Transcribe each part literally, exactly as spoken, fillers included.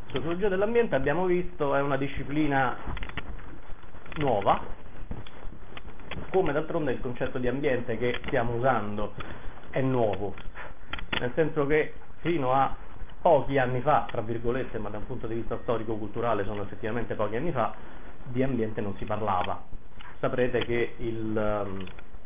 Sociologia dell'ambiente, abbiamo visto, è una disciplina nuova, come d'altronde il concetto di ambiente che stiamo usando è nuovo, nel senso che fino a pochi anni fa, tra virgolette, ma da un punto di vista storico-culturale sono effettivamente pochi anni fa, di ambiente non si parlava. Saprete che il um,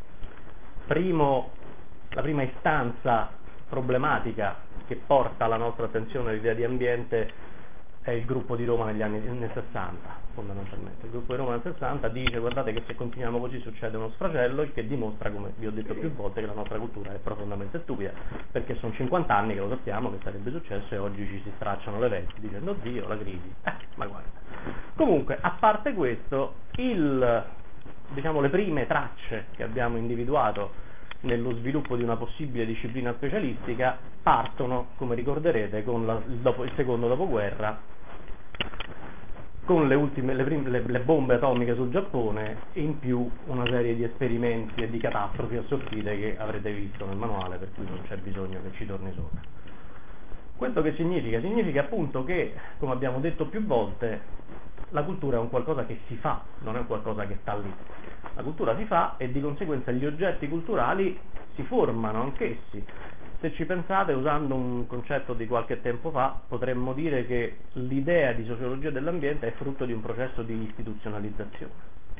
primo, la prima istanza problematica che porta alla nostra attenzione l'idea di ambiente è il gruppo di Roma negli anni nel sessanta, fondamentalmente. Il gruppo di Roma nel sessanta dice: guardate che se continuiamo così succede uno sfracello, il che dimostra, come vi ho detto più volte, che la nostra cultura è profondamente stupida, perché sono cinquanta anni che lo sappiamo che sarebbe successo e oggi ci si stracciano le vesti dicendo Dio, la crisi. Eh, ma guarda. Comunque, a parte questo, il, diciamo, le prime tracce che abbiamo individuato nello sviluppo di una possibile disciplina specialistica partono, come ricorderete, con la, il, dopo, il secondo dopoguerra, con le, ultime, le, prime, le, le bombe atomiche sul Giappone e in più una serie di esperimenti e di catastrofi assortite che avrete visto nel manuale, per cui non c'è bisogno che ci torni sopra. Questo che significa? Significa appunto che, come abbiamo detto più volte, la cultura è un qualcosa che si fa, non è un qualcosa che sta lì. La cultura si fa e di conseguenza gli oggetti culturali si formano anch'essi. Se ci pensate, usando un concetto di qualche tempo fa, potremmo dire che l'idea di sociologia dell'ambiente è frutto di un processo di istituzionalizzazione.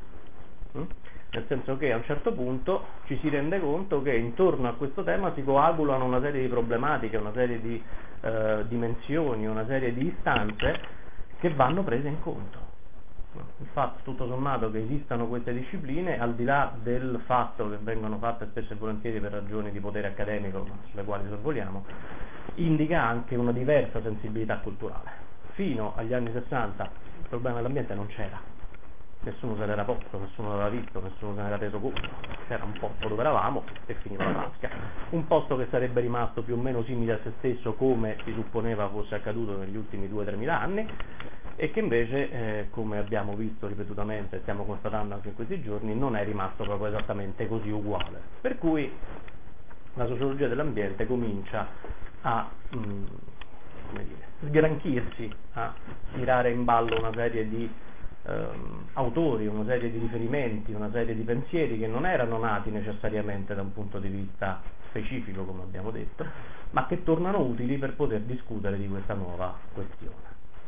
Mm? Nel senso che a un certo punto ci si rende conto che intorno a questo tema si coagulano una serie di problematiche, una serie di eh, dimensioni, una serie di istanze che vanno prese in conto. Il fatto, tutto sommato, che esistano queste discipline, al di là del fatto che vengono fatte spesso e volentieri per ragioni di potere accademico, sulle quali sorvoliamo, indica anche una diversa sensibilità culturale. Fino agli anni sessanta il problema dell'ambiente non c'era, nessuno se l'era posto, nessuno l'aveva visto, nessuno se n'era reso conto, c'era un posto dove eravamo e finiva la tasca, un posto che sarebbe rimasto più o meno simile a se stesso come si supponeva fosse accaduto negli ultimi due tre mila anni, e che invece, eh, come abbiamo visto ripetutamente e stiamo constatando anche in questi giorni, non è rimasto proprio esattamente così uguale. Per cui la sociologia dell'ambiente comincia a mh, come dire, sgranchirsi, a tirare in ballo una serie di ehm, autori, una serie di riferimenti, una serie di pensieri che non erano nati necessariamente da un punto di vista specifico, come abbiamo detto, ma che tornano utili per poter discutere di questa nuova questione.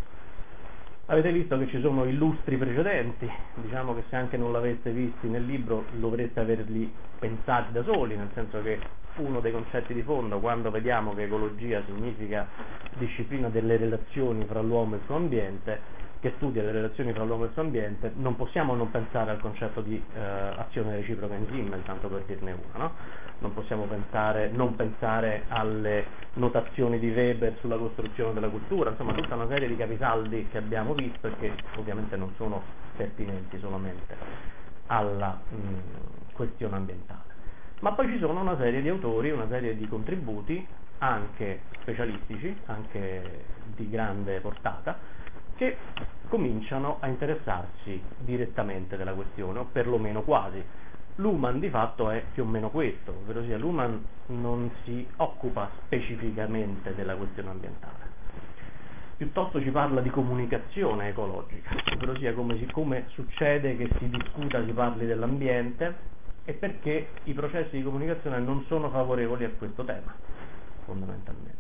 Avete visto che ci sono illustri precedenti, diciamo che se anche non l'aveste visti nel libro dovreste averli pensati da soli, nel senso che uno dei concetti di fondo, quando vediamo che ecologia significa disciplina delle relazioni fra l'uomo e il suo ambiente, che studia le relazioni fra l'uomo e il suo ambiente, non possiamo non pensare al concetto di eh, azione reciproca in Simmel, tanto per dirne una, no? Non possiamo pensare, non pensare alle notazioni di Weber sulla costruzione della cultura, insomma tutta una serie di capisaldi che abbiamo visto e che ovviamente non sono pertinenti solamente alla mh, questione ambientale. Ma poi ci sono una serie di autori, una serie di contributi, anche specialistici, anche di grande portata, che cominciano a interessarsi direttamente della questione, o perlomeno quasi. Luhmann di fatto è più o meno questo, ovvero sia Luhmann non si occupa specificamente della questione ambientale, piuttosto ci parla di comunicazione ecologica, ovvero sia come, si, come succede che si discuta, si parli dell'ambiente e perché i processi di comunicazione non sono favorevoli a questo tema, fondamentalmente.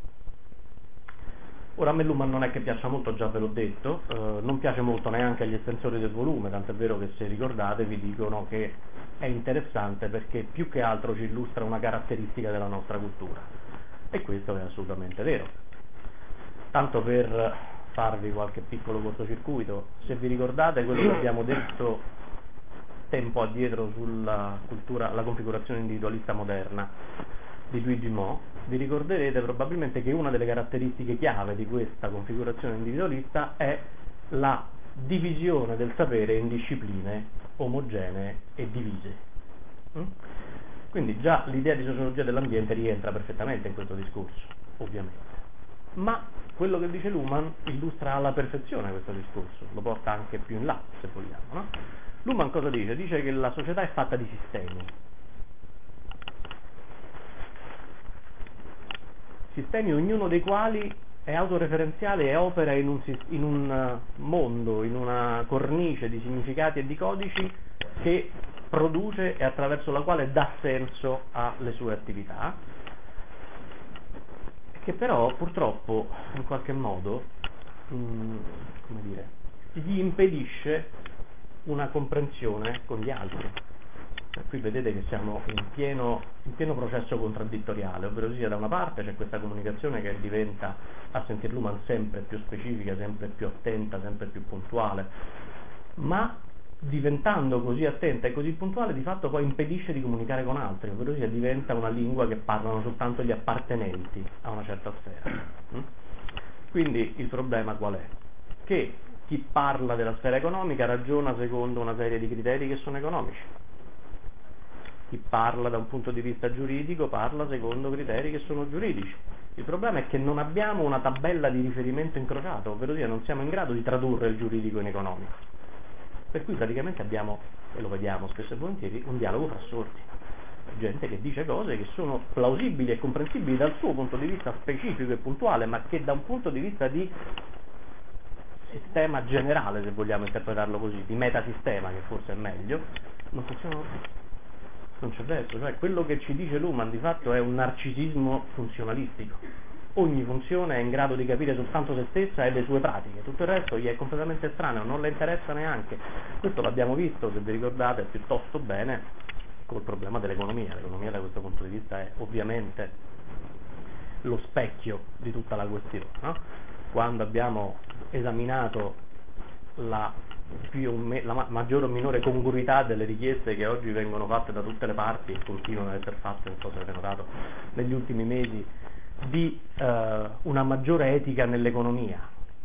Ora a me Luhmann non è che piaccia molto, già ve l'ho detto, eh, non piace molto neanche agli estensori del volume, tant'è vero che se ricordate vi dicono che è interessante perché più che altro ci illustra una caratteristica della nostra cultura, e questo è assolutamente vero. Tanto per farvi qualche piccolo cortocircuito, se vi ricordate quello che abbiamo detto tempo addietro sulla cultura, la configurazione individualista moderna di Luigi Mo, vi ricorderete probabilmente che una delle caratteristiche chiave di questa configurazione individualista è la divisione del sapere in discipline omogenee e divise. Mm? Quindi già l'idea di sociologia dell'ambiente rientra perfettamente in questo discorso, ovviamente. Ma quello che dice Luhmann illustra alla perfezione questo discorso, lo porta anche più in là, se vogliamo, no? Luhmann cosa dice? Dice che la società è fatta di sistemi. Sistemi ognuno dei quali è autoreferenziale e opera in un, in un mondo, in una cornice di significati e di codici che produce e attraverso la quale dà senso alle sue attività, che però purtroppo in qualche modo mh, come dire, gli impedisce una comprensione con gli altri. Qui vedete che siamo in pieno, in pieno processo contraddittoriale, ovvero sia da una parte c'è questa comunicazione che diventa a sentir Luhmann sempre più specifica, sempre più attenta, sempre più puntuale, ma diventando così attenta e così puntuale di fatto poi impedisce di comunicare con altri, ovvero sia diventa una lingua che parlano soltanto gli appartenenti a una certa sfera. Quindi il problema qual è? Che chi parla della sfera economica ragiona secondo una serie di criteri che sono economici. Chi parla da un punto di vista giuridico parla secondo criteri che sono giuridici. Il problema è che non abbiamo una tabella di riferimento incrociato, ovvero sia non siamo in grado di tradurre il giuridico in economico. Per cui praticamente abbiamo, e lo vediamo spesso e volentieri, un dialogo fra sordi. Gente che dice cose che sono plausibili e comprensibili dal suo punto di vista specifico e puntuale, ma che da un punto di vista di sistema generale, se vogliamo interpretarlo così, di metasistema, che forse è meglio, non funzionano più. Non c'è verso, cioè quello che ci dice Luhmann di fatto è un narcisismo funzionalistico. Ogni funzione è in grado di capire soltanto se stessa e le sue pratiche, tutto il resto gli è completamente estraneo, non le interessa neanche. Questo l'abbiamo visto, se vi ricordate, piuttosto bene col problema dell'economia. L'economia da questo punto di vista è ovviamente lo specchio di tutta la questione, no? Quando abbiamo esaminato la più o me, la ma- maggiore o minore congruità delle richieste che oggi vengono fatte da tutte le parti e continuano ad essere fatte, non so se avete notato, negli ultimi mesi, di eh, una maggiore etica nell'economia.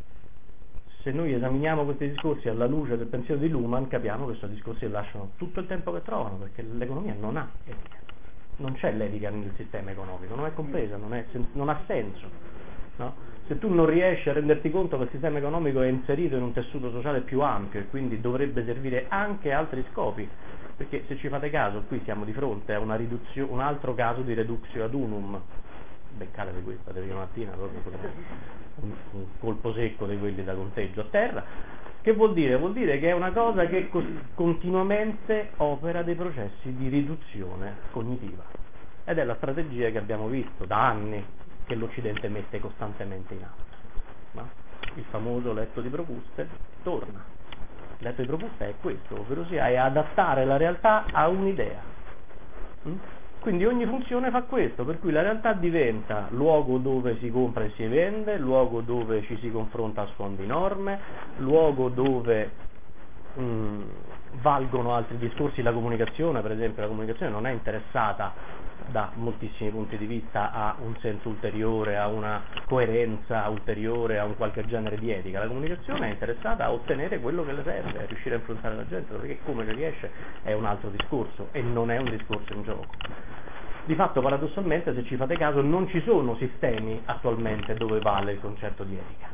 Se noi esaminiamo questi discorsi alla luce del pensiero di Luhmann, capiamo che questi discorsi lasciano tutto il tempo che trovano, perché l'economia non ha etica, non c'è l'etica nel sistema economico, non è compresa, non, è, non ha senso, no? Se tu non riesci a renderti conto che il sistema economico è inserito in un tessuto sociale più ampio e quindi dovrebbe servire anche a altri scopi, perché se ci fate caso qui siamo di fronte a una riduzio, un altro caso di reductio ad unum, beccatevi questa di mattina, proprio un, un colpo secco di quelli da conteggio a terra. Che vuol dire? Vuol dire che è una cosa che cos- continuamente opera dei processi di riduzione cognitiva, ed è la strategia che abbiamo visto da anni che l'Occidente mette costantemente in atto, no? Il famoso letto di Procuste torna. Il letto di Procuste è questo, ovvero sia è adattare la realtà a un'idea. Mm? Quindi ogni funzione fa questo, per cui la realtà diventa luogo dove si compra e si vende, luogo dove ci si confronta a suon di norme, luogo dove mh, valgono altri discorsi. La comunicazione, per esempio, la comunicazione non è interessata da moltissimi punti di vista a un senso ulteriore, a una coerenza ulteriore, a un qualche genere di etica. La comunicazione è interessata a ottenere quello che le serve, a riuscire a influenzare la gente, perché come ci riesce è un altro discorso e non è un discorso in gioco. Di fatto, paradossalmente, se ci fate caso, non ci sono sistemi attualmente dove vale il concetto di etica.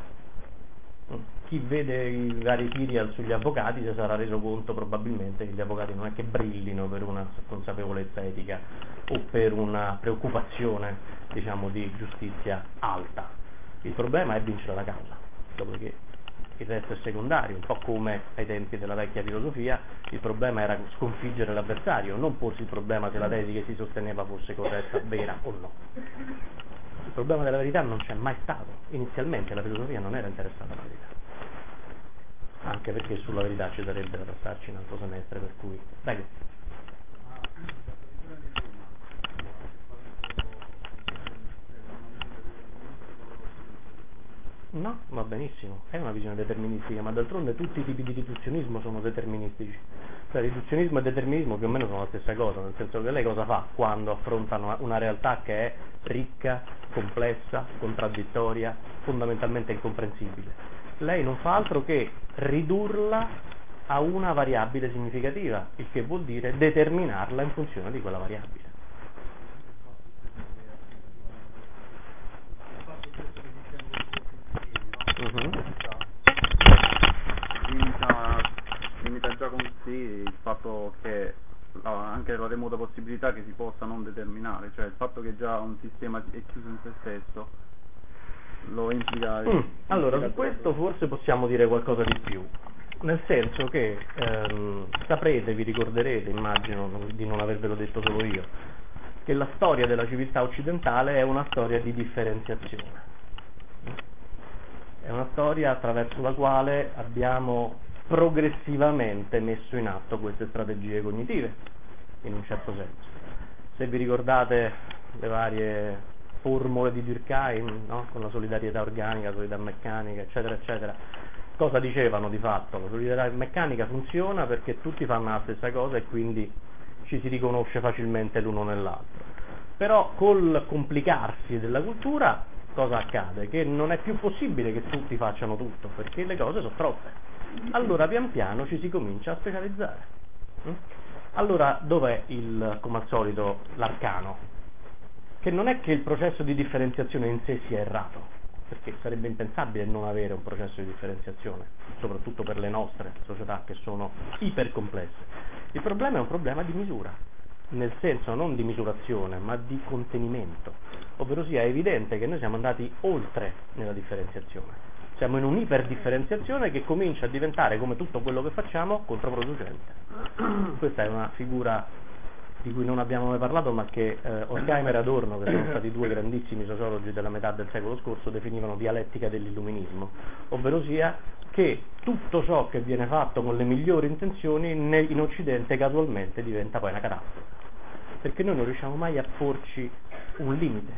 Chi vede i vari tiri sugli avvocati si sarà reso conto probabilmente che gli avvocati non è che brillino per una consapevolezza etica o per una preoccupazione, diciamo, di giustizia alta. Il problema è vincere la causa, dopodiché il resto è secondario, un po' come ai tempi della vecchia filosofia. Il problema era sconfiggere l'avversario, non porsi il problema se la tesi che si sosteneva fosse corretta, vera o no. Il problema della verità non c'è mai stato. Inizialmente la filosofia non era interessata alla verità, anche perché sulla verità ci sarebbe da passarci un altro semestre, per cui prego. No, va benissimo, è una visione deterministica, ma d'altronde tutti i tipi di riduzionismo sono deterministici. Cioè riduzionismo e determinismo più o meno sono la stessa cosa, nel senso che lei cosa fa quando affronta una, una realtà che è ricca, complessa, contraddittoria, fondamentalmente incomprensibile? Lei non fa altro che ridurla a una variabile significativa, il che vuol dire determinarla in funzione di quella variabile. Uh-huh. Limita, limita già con sé il fatto che la, anche la remota possibilità che si possa non determinare, cioè il fatto che già un sistema è chiuso in se stesso lo implica... Mm, Allora, implica su questo forse possiamo dire qualcosa di più, nel senso che ehm, saprete, vi ricorderete, immagino non- di non avervelo detto solo io, che la storia della civiltà occidentale è una storia di differenziazione. È una storia attraverso la quale abbiamo progressivamente messo in atto queste strategie cognitive, in un certo senso. Se vi ricordate le varie formule di Durkheim, no? Con la solidarietà organica, la solidarietà meccanica, eccetera, eccetera, cosa dicevano di fatto? La solidarietà meccanica funziona perché tutti fanno la stessa cosa e quindi ci si riconosce facilmente l'uno nell'altro. Però col complicarsi della cultura cosa accade? Che non è più possibile che tutti facciano tutto, perché le cose sono troppe. Allora pian piano ci si comincia a specializzare. Mm? Allora dov'è il, come al solito, l'arcano? Che non è che il processo di differenziazione in sé sia errato, perché sarebbe impensabile non avere un processo di differenziazione, soprattutto per le nostre società che sono ipercomplesse. Il problema è un problema di misura, nel senso non di misurazione, ma di contenimento, ovvero sia è evidente che noi siamo andati oltre nella differenziazione. Siamo in un'iperdifferenziazione che comincia a diventare, come tutto quello che facciamo, controproducente. Questa è una figura di cui non abbiamo mai parlato, ma che eh, Horkheimer e Adorno, che sono stati due grandissimi sociologi della metà del secolo scorso, definivano dialettica dell'illuminismo, ovvero sia che tutto ciò che viene fatto con le migliori intenzioni ne- in Occidente casualmente diventa poi una catastrofe, perché noi non riusciamo mai a porci un limite.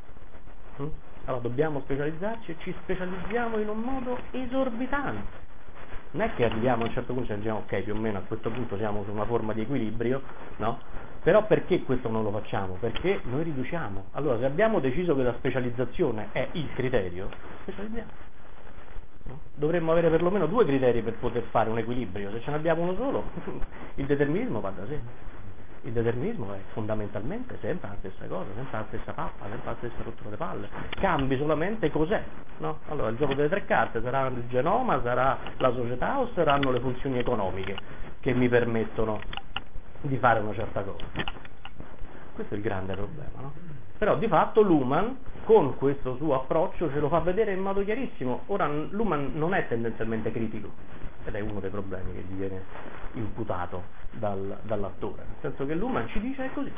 Mm? Allora dobbiamo specializzarci e ci specializziamo in un modo esorbitante. Non è che arriviamo a un certo punto e diciamo ok, più o meno a questo punto siamo su una forma di equilibrio, no? Però perché questo non lo facciamo? Perché noi riduciamo. Allora, se abbiamo deciso che la specializzazione è il criterio, specializziamo. No? Dovremmo avere perlomeno due criteri per poter fare un equilibrio. Se ce ne abbiamo uno solo, il determinismo va da sé. Il determinismo è fondamentalmente sempre la stessa cosa, sempre la stessa pappa, sempre la stessa rottura di palle. Cambi solamente cos'è, no? Allora, il gioco delle tre carte sarà il genoma, sarà la società o saranno le funzioni economiche che mi permettono di fare una certa cosa. Questo è il grande problema, no? Però di fatto Luhmann con questo suo approccio ce lo fa vedere in modo chiarissimo. Ora Luhmann non è tendenzialmente critico, ed è uno dei problemi che gli viene imputato dal, dall'attore, nel senso che Luhmann ci dice è così,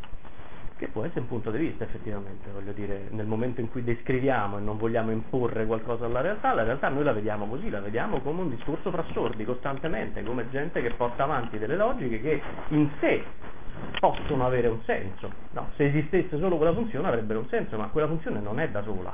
che può essere un punto di vista effettivamente, voglio dire, nel momento in cui descriviamo e non vogliamo imporre qualcosa alla realtà, la realtà noi la vediamo così, la vediamo come un discorso fra sordi costantemente, come gente che porta avanti delle logiche che in sé possono avere un senso, no? Se esistesse solo quella funzione avrebbero un senso, ma quella funzione non è da sola,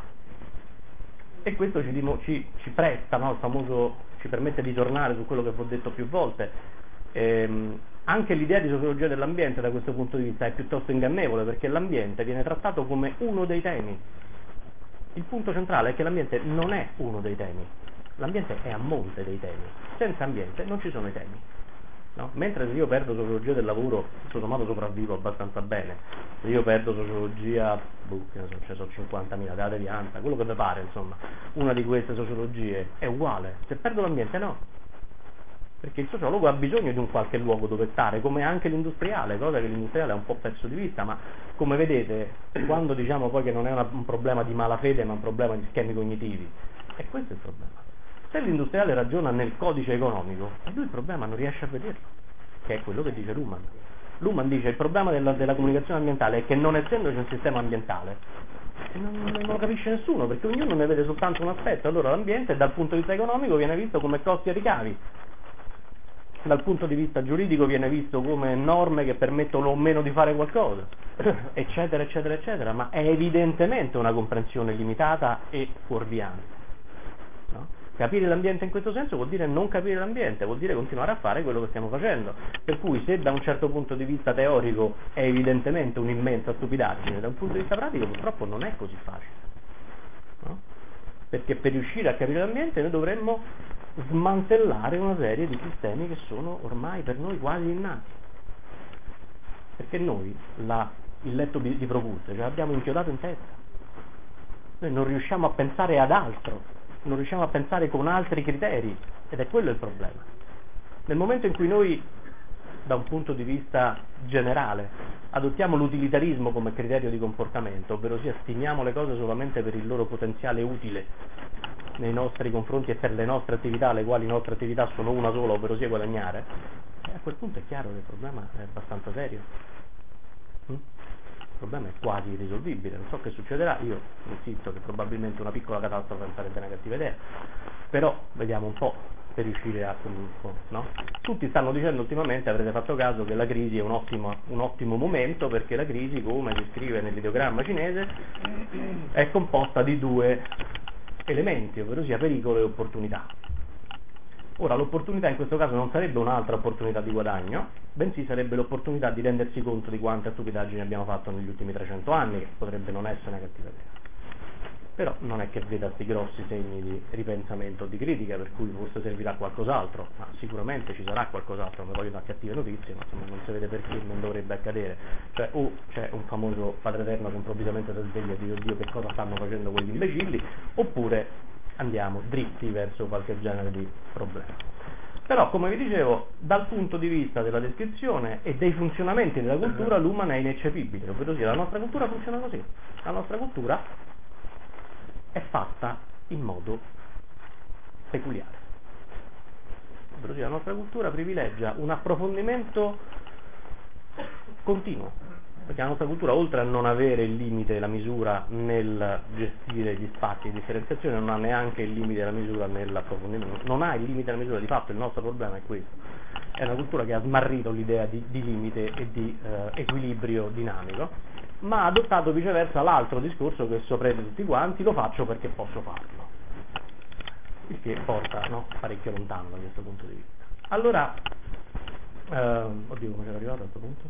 e questo ci, dimo, ci, ci presta, no? Il famoso, ci permette di tornare su quello che vi ho detto più volte. Ehm, anche l'idea di sociologia dell'ambiente da questo punto di vista è piuttosto ingannevole, perché l'ambiente viene trattato come uno dei temi. Il punto centrale è che l'ambiente non è uno dei temi, l'ambiente è a monte dei temi. Senza ambiente non ci sono i temi. No? Mentre se io perdo sociologia del lavoro, tutto sommato sopravvivo abbastanza bene. Se io perdo sociologia, boh, che ne so, cioè sono cinquantamila, della devianza, quello che vi pare, insomma, una di queste sociologie è uguale. Se perdo l'ambiente no, perché il sociologo ha bisogno di un qualche luogo dove stare, come anche l'industriale, cosa che l'industriale ha un po' perso di vista, ma come vedete, quando diciamo poi che non è una, un problema di malafede ma un problema di schemi cognitivi, è questo il problema. Se l'industriale ragiona nel codice economico, lui il problema non riesce a vederlo, che è quello che dice Luhmann. Luhmann dice il problema della, della comunicazione ambientale è che non essendoci un sistema ambientale, non, non lo capisce nessuno, perché ognuno ne vede soltanto un aspetto. Allora l'ambiente dal punto di vista economico viene visto come costi e ricavi, dal punto di vista giuridico viene visto come norme che permettono o meno di fare qualcosa, eccetera, eccetera, eccetera, ma è evidentemente una comprensione limitata e fuorviante. No? Capire l'ambiente in questo senso vuol dire non capire l'ambiente, vuol dire continuare a fare quello che stiamo facendo, per cui se da un certo punto di vista teorico è evidentemente un'immensa stupidaggine, da un punto di vista pratico purtroppo non è così facile, no? Perché per riuscire a capire l'ambiente noi dovremmo smantellare una serie di sistemi che sono ormai per noi quasi innati, perché noi la, il letto di, di Procuste ce l'abbiamo inchiodato in testa, noi non riusciamo a pensare ad altro, non riusciamo a pensare con altri criteri, ed è quello il problema. Nel momento in cui noi da un punto di vista generale, adottiamo l'utilitarismo come criterio di comportamento, ovvero sia stimiamo le cose solamente per il loro potenziale utile nei nostri confronti e per le nostre attività, le quali nostre attività sono una sola, ovvero sia guadagnare, e a quel punto è chiaro che il problema è abbastanza serio. Mm? Il problema è quasi irrisolvibile, non so che succederà, io insisto che probabilmente una piccola catastrofe non sarebbe una cattiva idea, però vediamo un po' per riuscire a no? Tutti stanno dicendo ultimamente, avrete fatto caso, che la crisi è un ottimo, un ottimo momento, perché la crisi, come si scrive nell'ideogramma cinese, è composta di due elementi, ovvero sia pericolo e opportunità. Ora, l'opportunità in questo caso non sarebbe un'altra opportunità di guadagno, bensì sarebbe l'opportunità di rendersi conto di quante stupidaggini abbiamo fatto negli ultimi trecento anni, che potrebbe non essere una cattiva idea. Però non è che veda questi grossi segni di ripensamento o di critica, per cui forse servirà qualcos'altro, ma sicuramente ci sarà qualcos'altro, non mi voglio dare cattive notizie, ma insomma non si vede perché non dovrebbe accadere. Cioè o c'è un famoso Padre Eterno che improvvisamente si sveglia e dice Dio che cosa stanno facendo quegli imbecilli, oppure andiamo dritti verso qualche genere di problema. Però, come vi dicevo, dal punto di vista della descrizione e dei funzionamenti della cultura, l'umano è ineccepibile, ovvero sia la nostra cultura funziona così. La nostra cultura è fatta in modo peculiare. Ovvero sia, la nostra cultura privilegia un approfondimento continuo, perché la nostra cultura, oltre a non avere il limite e la misura nel gestire gli spazi di differenziazione, non ha neanche il limite e la misura nell'approfondimento, non ha il limite e la misura, di fatto il nostro problema è questo. È una cultura che ha smarrito l'idea di, di limite e di eh, equilibrio dinamico, ma ha adottato viceversa l'altro discorso che sorprende tutti quanti: lo faccio perché posso farlo, il che porta no, parecchio lontano da questo punto di vista. Allora, eh, oddio, come c'era arrivato a questo punto?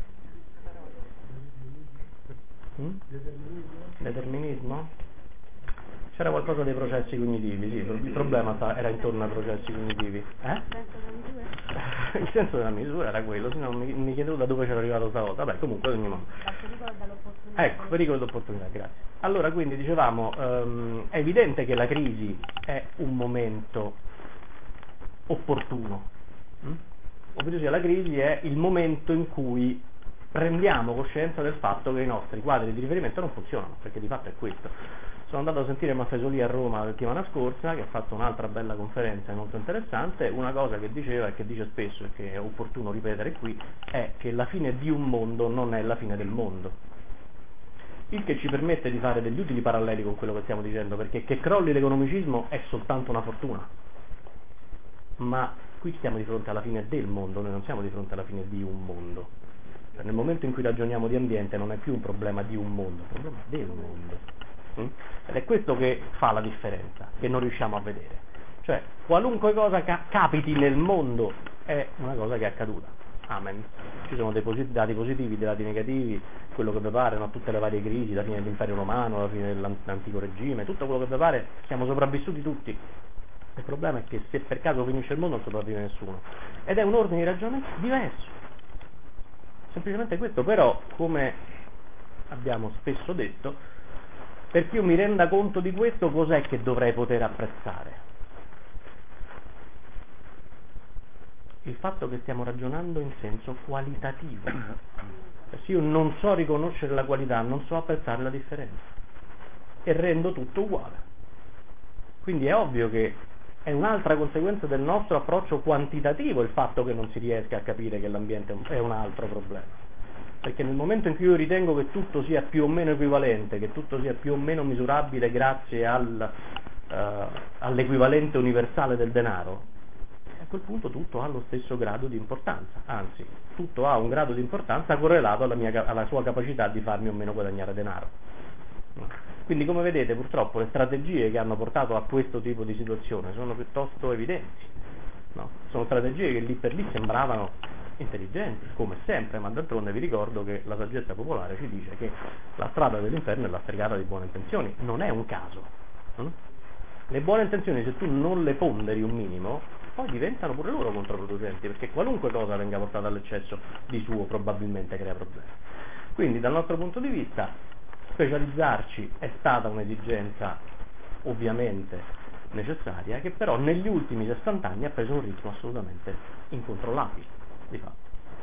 Mm? Determinismo? C'era qualcosa dei processi cognitivi, sì, il problema sta, era intorno ai processi cognitivi. Eh? Il senso della misura era quello, se no mi, mi chiedevo da dove c'era arrivato stavolta. Vabbè, comunque ogni modo. Ecco, pericolo d'opportunità, grazie. Allora, quindi dicevamo, ehm, è evidente che la crisi è un momento opportuno. Mm? Ovvero sia, la crisi è il momento in cui prendiamo coscienza del fatto che i nostri quadri di riferimento non funzionano, perché di fatto è questo. Sono andato a sentire Maffesoli a Roma la settimana scorsa, che ha fatto un'altra bella conferenza molto interessante. Una cosa che diceva e che dice spesso e che è opportuno ripetere qui è che la fine di un mondo non è la fine del mondo, il che ci permette di fare degli utili paralleli con quello che stiamo dicendo, perché che crolli l'economicismo è soltanto una fortuna, ma qui stiamo di fronte alla fine del mondo, noi non siamo di fronte alla fine di un mondo. Cioè, nel momento in cui ragioniamo di ambiente non è più un problema di un mondo, è un problema del mondo. Mm? Ed è questo che fa la differenza, che non riusciamo a vedere. Cioè, qualunque cosa ca- capiti nel mondo è una cosa che è accaduta. Amen. Ci sono dei posit- dati positivi, dei dati negativi, quello che vi pare, no? Tutte le varie crisi, la fine dell'impero romano, la fine dell'antico regime, tutto quello che vi pare, siamo sopravvissuti tutti. Il problema è che se per caso finisce il mondo non sopravvive nessuno. Ed è un ordine di ragionamento diverso. Semplicemente questo, però, come abbiamo spesso detto, perché io mi renda conto di questo, cos'è che dovrei poter apprezzare? Il fatto che stiamo ragionando in senso qualitativo. Se io non so riconoscere la qualità, non so apprezzare la differenza e rendo tutto uguale. Quindi è ovvio che è un'altra conseguenza del nostro approccio quantitativo il fatto che non si riesca a capire che l'ambiente è un altro problema. Perché nel momento in cui io ritengo che tutto sia più o meno equivalente, che tutto sia più o meno misurabile grazie al, uh, all'equivalente universale del denaro, a quel punto tutto ha lo stesso grado di importanza, anzi, tutto ha un grado di importanza correlato alla, mia, alla sua capacità di farmi o meno guadagnare denaro. Quindi, come vedete, purtroppo le strategie che hanno portato a questo tipo di situazione sono piuttosto evidenti. No? Sono strategie che lì per lì sembravano intelligenti, come sempre, ma d'altronde vi ricordo che la saggezza popolare ci dice che la strada dell'inferno è la stregata di buone intenzioni. Non è un caso. Hm? Le buone intenzioni, se tu non le ponderi un minimo, poi diventano pure loro controproducenti, perché qualunque cosa venga portata all'eccesso di suo probabilmente crea problemi. Quindi, dal nostro punto di vista, specializzarci è stata un'esigenza ovviamente necessaria, che però negli ultimi sessanta anni ha preso un ritmo assolutamente incontrollabile, di fatto.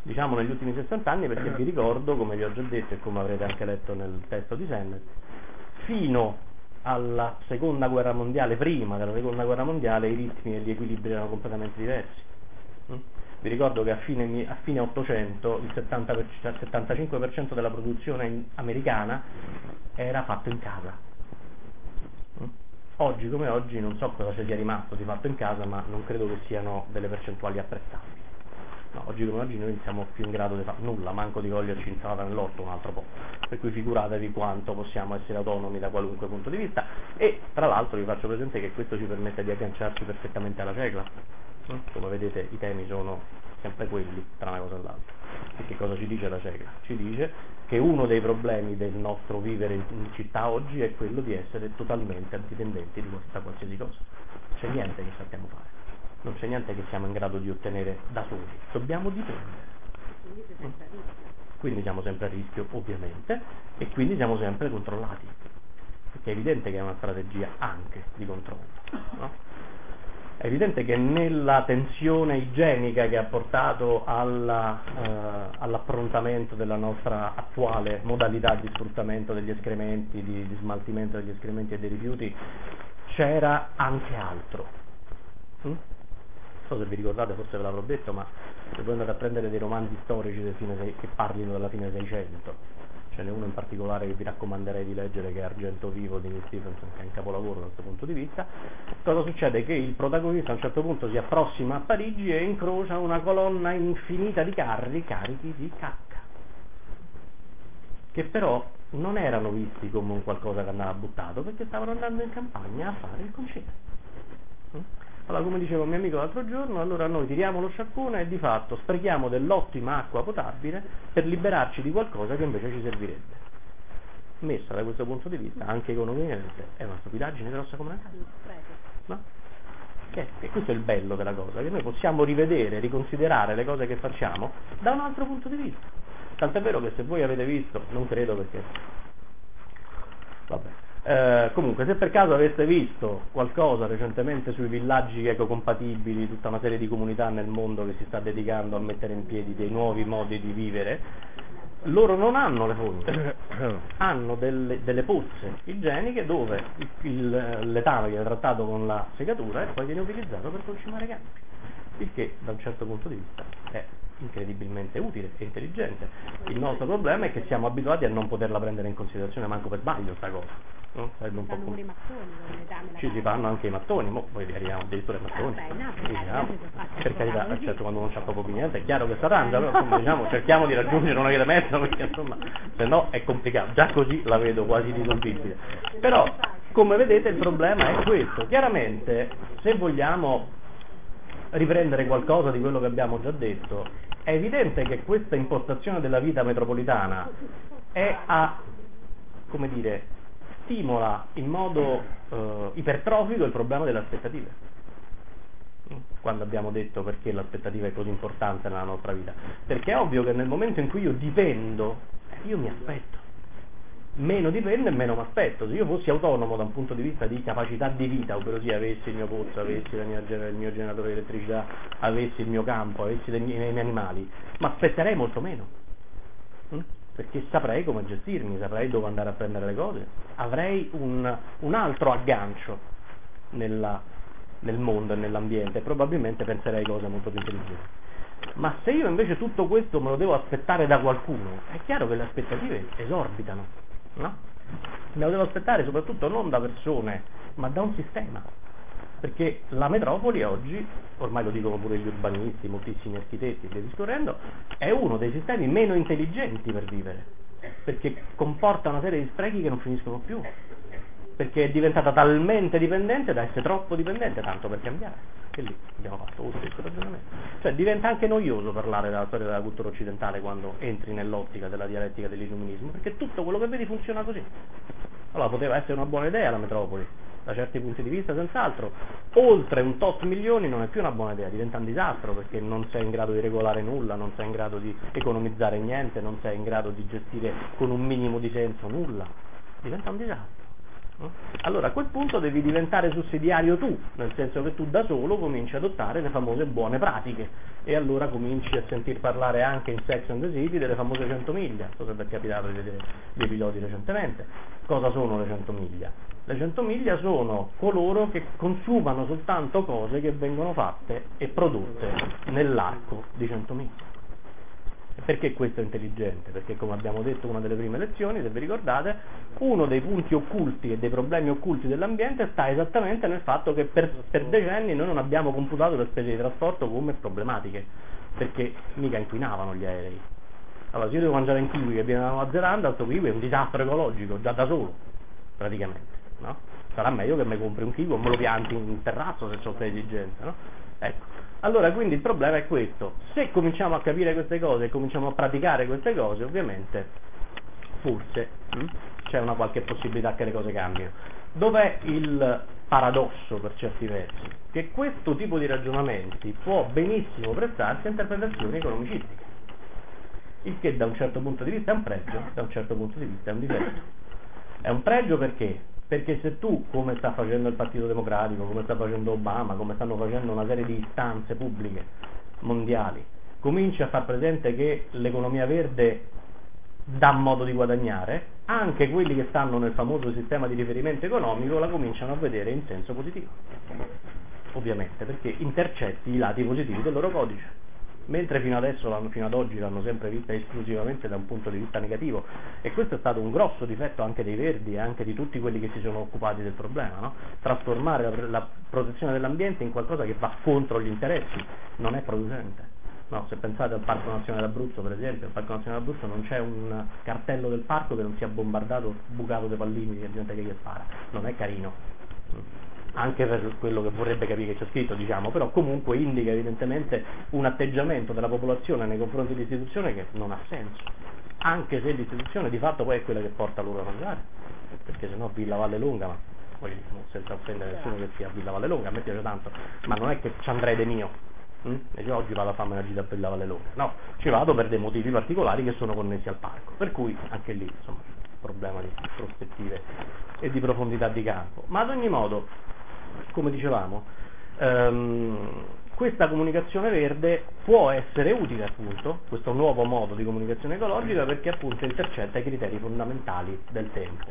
diciamo negli ultimi sessanta anni, perché vi ricordo, come vi ho già detto e come avrete anche letto nel testo di Sennett, fino alla seconda guerra mondiale, prima della seconda guerra mondiale, i ritmi e gli equilibri erano completamente diversi. Mm? Vi ricordo che a fine, a fine ottocento il settanta per cento, il settantacinque per cento della produzione in, americana era fatto in casa. Mm? Oggi come oggi non so cosa ci sia rimasto di fatto in casa, ma non credo che siano delle percentuali apprezzabili. No, oggi come oggi noi non siamo più in grado di fare nulla, manco di coglierci insalata nell'orto un altro po', per cui figuratevi quanto possiamo essere autonomi da qualunque punto di vista. E tra l'altro vi faccio presente che questo ci permette di agganciarci perfettamente alla cicla. Come vedete i temi sono sempre quelli tra una cosa e l'altra. E che cosa ci dice la cicla? Ci dice che uno dei problemi del nostro vivere in, in città oggi è quello di essere totalmente dipendenti di questa qualsiasi cosa. C'è niente che sappiamo fare, non c'è niente che siamo in grado di ottenere da soli, dobbiamo dipendere. Quindi siamo sempre a rischio, ovviamente, e quindi siamo sempre controllati, perché è evidente che è una strategia anche di controllo, no? È evidente che nella tensione igienica che ha portato alla, eh, all'approntamento della nostra attuale modalità di sfruttamento degli escrementi, di, di smaltimento degli escrementi e dei rifiuti, c'era anche altro. Mm? Non so se vi ricordate, forse ve l'avrò detto, ma se voi andate a prendere dei romanzi storici del fine sei, che parlino della fine Seicento, ce n'è uno in particolare che vi raccomanderei di leggere, che è Argento Vivo di Neil Stephenson, che è un capolavoro da questo punto di vista. Cosa succede? Che il protagonista a un certo punto si approssima a Parigi e incrocia una colonna infinita di carri carichi di cacca, che però non erano visti come un qualcosa che andava buttato, perché stavano andando in campagna a fare il concerto. Allora, come diceva un mio amico l'altro giorno, allora noi tiriamo lo sciacquone e di fatto sprechiamo dell'ottima acqua potabile per liberarci di qualcosa che invece ci servirebbe. Messa da questo punto di vista, anche economicamente, è una stupidaggine grossa come una casa. No? Che, che questo è il bello della cosa, che noi possiamo rivedere, riconsiderare le cose che facciamo da un altro punto di vista. Tant'è vero che se voi avete visto, non credo perché... Vabbè. Eh, comunque, se per caso aveste visto qualcosa recentemente sui villaggi ecocompatibili, tutta una serie di comunità nel mondo che si sta dedicando a mettere in piedi dei nuovi modi di vivere, loro non hanno le fogne, hanno delle, delle pozze igieniche dove il, il, l'etano viene trattato con la segatura e poi viene utilizzato per concimare campi, il che da un certo punto di vista è incredibilmente utile e intelligente. Il nostro problema è che siamo abituati a non poterla prendere in considerazione manco per sbaglio sta cosa. No? Sarebbe un po' com- ci si fanno anche i mattoni, mo poi arriviamo addirittura ai mattoni. Vabbè, no, per diciamo, carità, per carità, così. certo, quando non c'è proprio più niente è chiaro che sta tanto, però insomma, diciamo, cerchiamo di raggiungere una via di mezzo, perché insomma se no è complicato, già così la vedo quasi risolvibile. Però come vedete il problema è questo. Chiaramente se vogliamo riprendere qualcosa di quello che abbiamo già detto, è evidente che questa impostazione della vita metropolitana è a, come dire, stimola in modo eh, ipertrofico il problema delle aspettative. Quando abbiamo detto perché l'aspettativa è così importante nella nostra vita, perché è ovvio che nel momento in cui io dipendo, io mi aspetto, meno dipendo e meno mi aspetto. Se io fossi autonomo da un punto di vista di capacità di vita, ovvero sia avessi il mio pozzo, avessi la mia, il mio generatore di elettricità, avessi il mio campo, avessi i miei, miei animali, ma aspetterei molto meno, hm? perché saprei come gestirmi, saprei dove andare a prendere le cose, avrei un, un altro aggancio nella, nel mondo e nell'ambiente e probabilmente penserei cose molto più intelligenti. Ma se io invece tutto questo me lo devo aspettare da qualcuno, è chiaro che le aspettative esorbitano, no? Me lo devo aspettare soprattutto non da persone, ma da un sistema. Perché la metropoli oggi, ormai lo dicono pure gli urbanisti, moltissimi architetti e via discorrendo, è uno dei sistemi meno intelligenti per vivere, perché comporta una serie di sprechi che non finiscono più, perché è diventata talmente dipendente da essere troppo dipendente, tanto per cambiare. E lì abbiamo fatto lo stesso ragionamento. Cioè diventa anche noioso parlare della storia della cultura occidentale quando entri nell'ottica della dialettica dell'illuminismo, perché tutto quello che vedi funziona così. Allora poteva essere una buona idea la metropoli, da certi punti di vista senz'altro, oltre un tot milioni non è più una buona idea, diventa un disastro perché non sei in grado di regolare nulla, non sei in grado di economizzare niente, non sei in grado di gestire con un minimo di senso nulla, diventa un disastro. no? Allora a quel punto devi diventare sussidiario tu, nel senso che tu da solo cominci ad adottare le famose buone pratiche e allora cominci a sentir parlare anche in Sex and the City delle famose cento miglia. Non so se vi è capitato di vedere gli episodi recentemente. Cosa sono le cento miglia? Le cento miglia sono coloro che consumano soltanto cose che vengono fatte e prodotte nell'arco di cento miglia. Perché questo è intelligente? Perché, come abbiamo detto in una delle prime lezioni, se vi ricordate, uno dei punti occulti e dei problemi occulti dell'ambiente sta esattamente nel fatto che per, per decenni noi non abbiamo computato le spese di trasporto come problematiche, perché mica inquinavano gli aerei. Allora, se io devo mangiare un kiwi che viene da Nuova Zelanda, questo kiwi è un disastro ecologico, già da solo, praticamente, no? Sarà meglio che mi compri un kiwi o me lo pianti in terrazzo se ho questa esigenza, no? Ecco. Allora, quindi il problema è questo: se cominciamo a capire queste cose e cominciamo a praticare queste cose, ovviamente forse hm, c'è una qualche possibilità che le cose cambino. Dov'è il paradosso per certi versi? Che questo tipo di ragionamenti può benissimo prestarsi a interpretazioni economicistiche, il che da un certo punto di vista è un pregio, da un certo punto di vista è un difetto. È un pregio perché? Perché se tu, come sta facendo il Partito Democratico, come sta facendo Obama, come stanno facendo una serie di istanze pubbliche mondiali, cominci a far presente che l'economia verde dà modo di guadagnare, anche quelli che stanno nel famoso sistema di riferimento economico la cominciano a vedere in senso positivo. Ovviamente, perché intercetti i lati positivi del loro codice. Mentre fino adesso, fino ad oggi l'hanno sempre vista esclusivamente da un punto di vista negativo, e questo è stato un grosso difetto anche dei Verdi e anche di tutti quelli che si sono occupati del problema, no? Trasformare la, la protezione dell'ambiente in qualcosa che va contro gli interessi non è producente. No, se pensate al Parco Nazionale d'Abruzzo, per esempio, al Parco Nazionale d'Abruzzo non c'è un cartello del parco che non sia bombardato, bucato dei pallini di gente che gli spara, non è carino. Anche per quello che vorrebbe capire che c'è scritto, diciamo, però comunque indica evidentemente un atteggiamento della popolazione nei confronti dell'istituzione che non ha senso, anche se l'istituzione di fatto poi è quella che porta loro a mangiare, perché sennò Villa Vallelonga, ma poi senza offendere nessuno che sia a Villa Vallelonga, a me piace tanto, ma non è che ci andrei de mio, hm? e io oggi vado a farmi una gita a Villa Vallelonga, no, ci vado per dei motivi particolari che sono connessi al parco, per cui anche lì insomma problema di prospettive e di profondità di campo, ma ad ogni modo, come dicevamo, ehm, questa comunicazione verde può essere utile, appunto, questo nuovo modo di comunicazione ecologica, perché appunto intercetta i criteri fondamentali del tempo.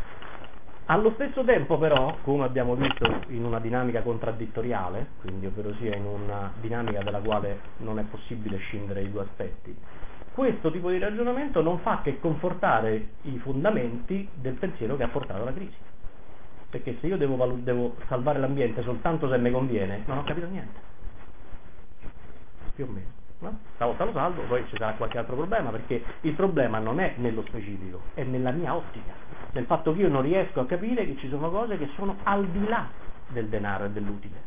Allo stesso tempo però, come abbiamo visto in una dinamica contraddittoriale, quindi ovvero sia in una dinamica della quale non è possibile scindere i due aspetti, questo tipo di ragionamento non fa che confortare i fondamenti del pensiero che ha portato alla crisi. Perché se io devo, valu- devo salvare l'ambiente soltanto se mi conviene, non ho capito niente. Più o meno. No? Stavolta lo salvo, poi ci sarà qualche altro problema, perché il problema non è nello specifico, è nella mia ottica, nel fatto che io non riesco a capire che ci sono cose che sono al di là del denaro e dell'utile.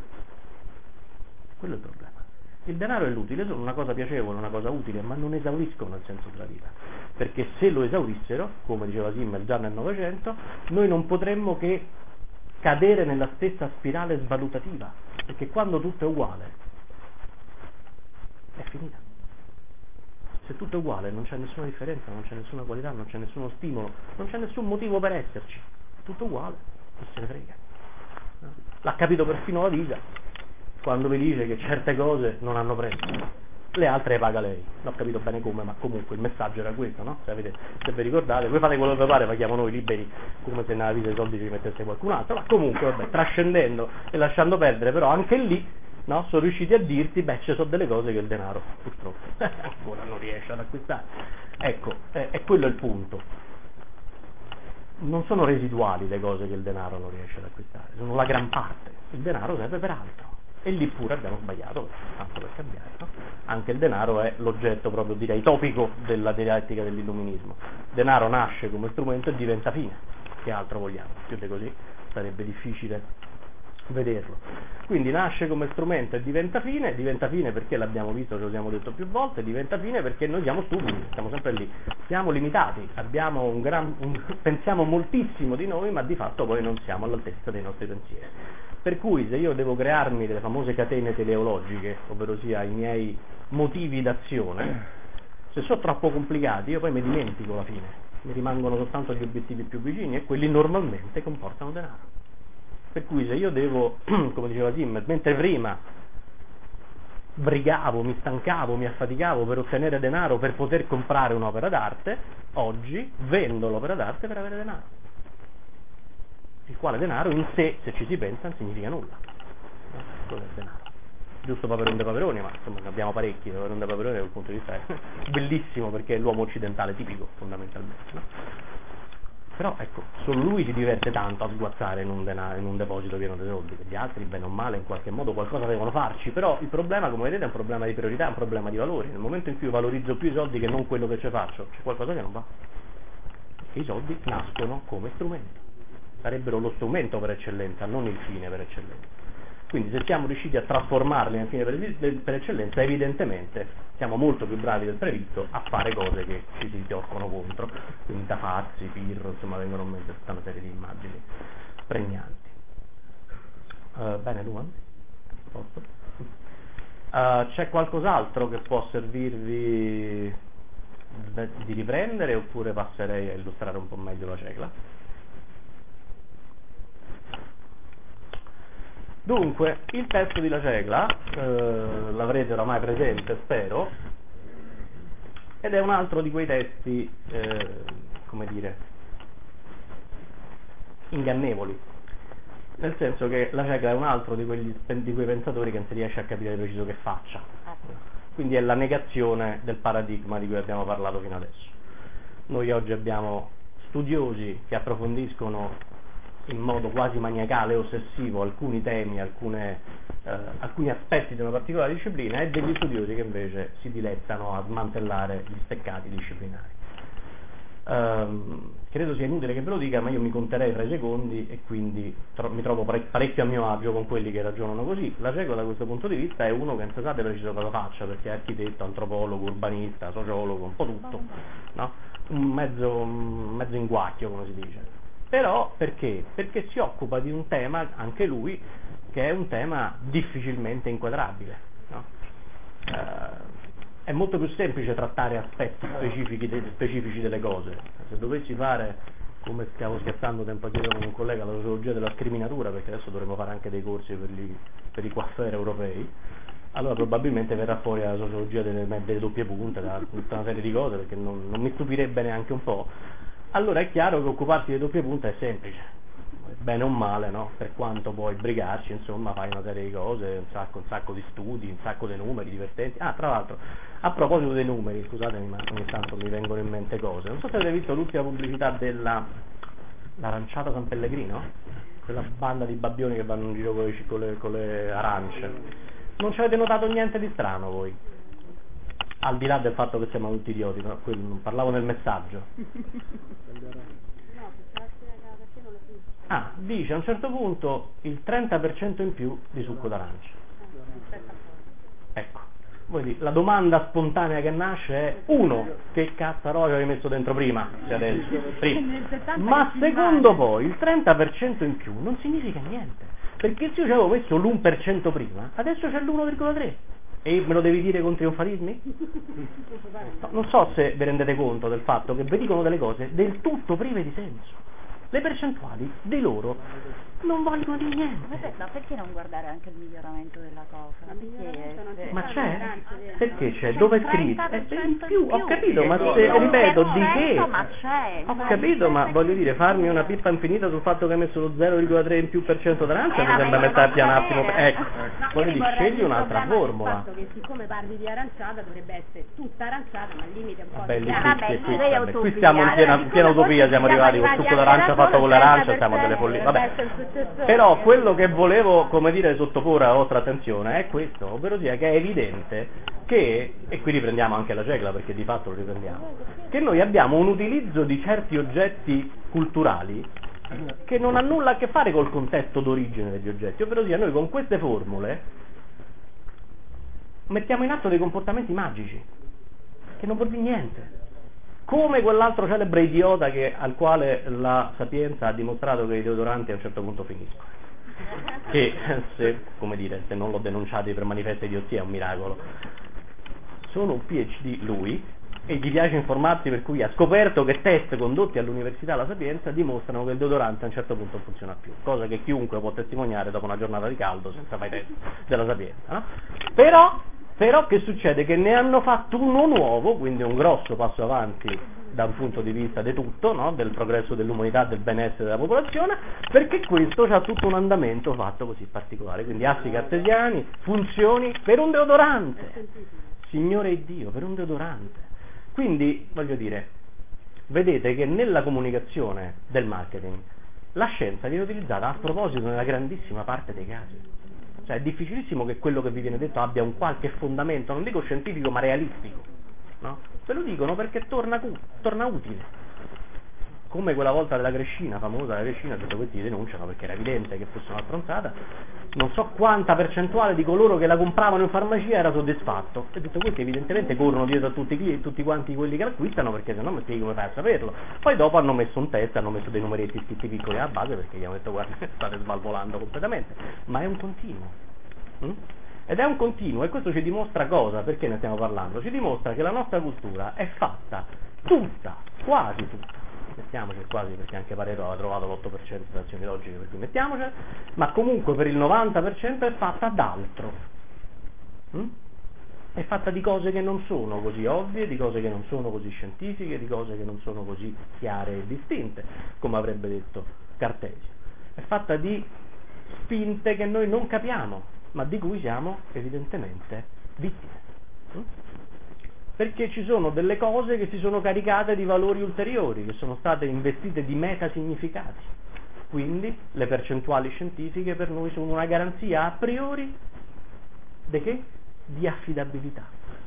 Quello è il problema. Il denaro e l'utile sono una cosa piacevole, una cosa utile, ma non esauriscono il senso della vita, perché se lo esaurissero, come diceva Simmel già nel Novecento, noi non potremmo che cadere nella stessa spirale svalutativa, perché quando tutto è uguale è finita. Se tutto è uguale non c'è nessuna differenza, non c'è nessuna qualità, non c'è nessuno stimolo, non c'è nessun motivo per esserci, tutto uguale, chi se ne frega. L'ha capito perfino la vita quando vi dice che certe cose non hanno prezzo, le altre le paga lei. Non ho capito bene come, ma comunque il messaggio era questo, no? Se, avete, se vi ricordate, voi fate quello che vi pare, paghiamo noi liberi, come se nella vita i soldi ci mettesse qualcun altro, ma comunque vabbè, trascendendo e lasciando perdere, però anche lì, no, sono riusciti a dirti, beh, ci sono delle cose che il denaro purtroppo ancora non riesce ad acquistare. Ecco, è, è quello il punto. Non sono residuali le cose che il denaro non riesce ad acquistare, sono la gran parte. Il denaro serve per altro. E lì pure abbiamo sbagliato, tanto per cambiare, no? Anche il denaro è l'oggetto proprio, direi, topico della dialettica dell'illuminismo. Il denaro nasce come strumento e diventa fine. Che altro vogliamo? Più di così sarebbe difficile vederlo. Quindi nasce come strumento e diventa fine, diventa fine perché l'abbiamo visto, ce lo siamo detto più volte, diventa fine perché noi siamo stupidi, siamo sempre lì, siamo limitati, abbiamo un gran, un, pensiamo moltissimo di noi, ma di fatto poi non siamo all'altezza dei nostri pensieri. Per cui se io devo crearmi delle famose catene teleologiche, ovvero sia i miei motivi d'azione, se sono troppo complicati io poi mi dimentico alla fine, mi rimangono soltanto gli obiettivi più vicini e quelli normalmente comportano denaro. Per cui se io devo, come diceva Tim, mentre prima brigavo, mi stancavo, mi affaticavo per ottenere denaro per poter comprare un'opera d'arte, oggi vendo l'opera d'arte per avere denaro. Il quale denaro in sé, se ci si pensa, non significa nulla. Cos'è il denaro? Giusto Paperone de Paperoni, ma insomma ne abbiamo parecchi. Paperone de Paperoni da quel punto di vista è bellissimo perché è l'uomo occidentale tipico, fondamentalmente, no? Però ecco, solo lui si diverte tanto a sguazzare in un, denaro, in un deposito pieno di soldi, gli altri bene o male in qualche modo qualcosa devono farci, però il problema, come vedete, è un problema di priorità, è un problema di valori. Nel momento in cui io valorizzo più i soldi che non quello che ci faccio, c'è qualcosa che non va. I soldi nascono come strumenti, sarebbero lo strumento per eccellenza, non il fine per eccellenza. Quindi se siamo riusciti a trasformarli nel fine per, per eccellenza, evidentemente siamo molto più bravi del previsto a fare cose che ci si torcono contro, quindi Tafazzi, Pirro, insomma vengono in mente tutta una serie di immagini pregnanti. Uh, bene, Luan? Posto? Uh, c'è qualcos'altro che può servirvi di riprendere oppure passerei a illustrare un po' meglio la cicla? Dunque, il testo di La Cegla, eh, l'avrete oramai presente, spero, ed è un altro di quei testi, eh, come dire, ingannevoli, nel senso che La Cegla è un altro di, quegli, di quei pensatori che non si riesce a capire preciso che faccia, quindi è la negazione del paradigma di cui abbiamo parlato fino adesso. Noi oggi abbiamo studiosi che approfondiscono in modo quasi maniacale e ossessivo alcuni temi, alcune, eh, alcuni aspetti di una particolare disciplina e degli studiosi che invece si dilettano a smantellare gli steccati disciplinari. Um, credo sia inutile che ve lo dica, ma io mi conterei fra i secondi e quindi tro- mi trovo pare- parecchio a mio agio con quelli che ragionano così. La Cegla da questo punto di vista è uno che non si sa preciso cosa faccia, perché è architetto, antropologo, urbanista, sociologo, un po' tutto, no? Un mezzo, un mezzo inguacchio, come si dice. Però perché? Perché si occupa di un tema, anche lui, che è un tema difficilmente inquadrabile, no? Eh, è molto più semplice trattare aspetti specifici, de- specifici delle cose. Se dovessi fare, come stavo scherzando tempo fa con un collega, la sociologia della scriminatura, perché adesso dovremo fare anche dei corsi per, gli, per i coiffeur europei, allora probabilmente verrà fuori la sociologia delle, delle doppie punte, da tutta una serie di cose, perché non, non mi stupirebbe neanche un po'. Allora è chiaro che occuparsi di doppie punte è semplice, bene o male, no? Per quanto puoi brigarci, insomma, fai una serie di cose, un sacco, un sacco di studi, un sacco di numeri divertenti. Ah, tra l'altro, a proposito dei numeri, scusatemi, ma ogni tanto mi vengono in mente cose. Non so se avete visto l'ultima pubblicità della l'aranciata San Pellegrino, quella banda di babbioni che vanno in giro con le, con le, con le arance. Non ci avete notato niente di strano voi? Al di là del fatto che siamo tutti idioti, no? Quello, parlavo nel messaggio. Ah, dice a un certo punto il trenta per cento in più di succo d'arancia. Ecco, voi dite, la domanda spontanea che nasce è: uno, che cazzarola avevi messo dentro prima? Adesso, prima. Ma secondo voi il trenta per cento in più non significa niente, perché se io ci avevo messo l'uno per cento prima, adesso c'è l'uno virgola tre. E me lo devi dire con trionfalismi? No, non so se vi rendete conto del fatto che vi dicono delle cose del tutto prive di senso. Le percentuali di loro non vogliono dire niente. Ma perché non guardare anche il miglioramento della cosa? Perché, ma c'è? Perché c'è? Dove è scritto? È in più, ho capito, ma se, ripeto, di che? Ma c'è. Ho capito, ma voglio dire, farmi una pippa infinita sul fatto che hai messo lo zero virgola tre in più per cento d'arancia mi sembra mettere più un attimo. Ecco, voglio dire, scegli un'altra formula. Il fatto che siccome parli di aranciata dovrebbe essere tutta aranciata, ma al limite un po' Vabbè, di lì, aranciata. qui, qui, qui, qui stiamo in piena, in piena utopia, siamo arrivati con succo d'arancia fatto con l'arancia, siamo delle follie. Vabbè, però quello che volevo, come dire, sottoporre a vostra attenzione è questo, ovvero sia che è evidente che, e qui riprendiamo anche la Cegla perché di fatto lo riprendiamo, che noi abbiamo un utilizzo di certi oggetti culturali che non ha nulla a che fare col contesto d'origine degli oggetti, ovvero sia noi con queste formule mettiamo in atto dei comportamenti magici che non vuol dire niente, come quell'altro celebre idiota che, al quale la Sapienza ha dimostrato che i deodoranti a un certo punto finiscono, che se, come dire, se non l'ho denunciati per manifesta idiozia è un miracolo. Sono un P H D lui, e gli piace informarsi, per cui ha scoperto che test condotti all'Università La Sapienza dimostrano che il deodorante a un certo punto non funziona più, cosa che chiunque può testimoniare dopo una giornata di caldo senza fare i test della Sapienza, no? Però, però che succede? Che ne hanno fatto uno nuovo, quindi un grosso passo avanti da un punto di vista di tutto, no? Del progresso dell'umanità, del benessere della popolazione, perché questo ha tutto un andamento fatto così particolare, quindi assi cartesiani, funzioni per un deodorante, Signore Dio, per un deodorante. Quindi, voglio dire, vedete che nella comunicazione del marketing la scienza viene utilizzata a proposito nella grandissima parte dei casi. Cioè è difficilissimo che quello che vi viene detto abbia un qualche fondamento, non dico scientifico ma realistico, no? Ve lo dicono perché torna, torna utile. Come quella volta della Crescina, famosa la Crescina, tutti questi denunciano perché era evidente che fosse una stronzata. Non so quanta percentuale di coloro che la compravano in farmacia era soddisfatto, e tutto questi evidentemente corrono dietro a tutti, tutti quanti quelli che l'acquistano, perché se no mi spieghi come fai a saperlo. Poi dopo hanno messo un test, hanno messo dei numeretti scritti piccoli alla base perché gli hanno detto guarda state svalvolando completamente, ma è un continuo. Mm? Ed è un continuo, e questo ci dimostra cosa? Perché ne stiamo parlando? Ci dimostra che la nostra cultura è fatta tutta, quasi tutta, mettiamoci quasi perché anche Pareto aveva trovato l'otto per cento di azioni logiche, per cui mettiamocela, ma comunque per il novanta per cento è fatta d'altro. Mm? È fatta di cose che non sono così ovvie, di cose che non sono così scientifiche, di cose che non sono così chiare e distinte, come avrebbe detto Cartesio. È fatta di spinte che noi non capiamo, ma di cui siamo evidentemente vittime. Mm? Perché ci sono delle cose che si sono caricate di valori ulteriori, che sono state investite di metasignificati. Quindi le percentuali scientifiche per noi sono una garanzia a priori di che? Di affidabilità.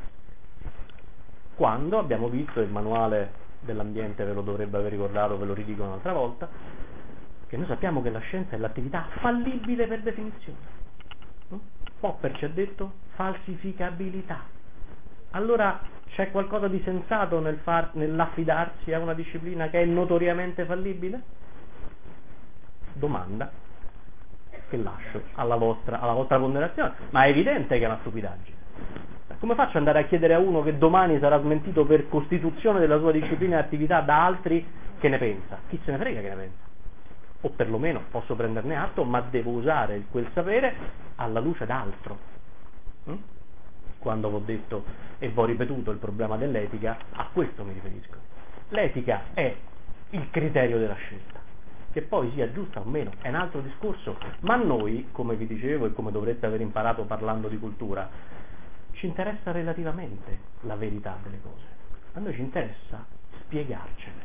Quando abbiamo visto, il manuale dell'ambiente ve lo dovrebbe aver ricordato, ve lo ridico un'altra volta, che noi sappiamo che la scienza è l'attività fallibile per definizione. Popper ci ha detto falsificabilità. Allora c'è qualcosa di sensato nel far, nell'affidarsi a una disciplina che è notoriamente fallibile? Domanda che lascio alla vostra, alla vostra ponderazione, ma è evidente che è una stupidaggine. Come faccio ad andare a chiedere a uno che domani sarà smentito per costituzione della sua disciplina e attività da altri che ne pensa? Chi se ne frega che ne pensa? O perlomeno posso prenderne atto, ma devo usare quel sapere alla luce d'altro. Mm? Quando vi ho detto e vi ho ripetuto il problema dell'etica, a questo mi riferisco. L'etica è il criterio della scelta, che poi sia giusta o meno è un altro discorso, ma a noi, come vi dicevo e come dovreste aver imparato parlando di cultura, ci interessa relativamente la verità delle cose, a noi ci interessa spiegarcele.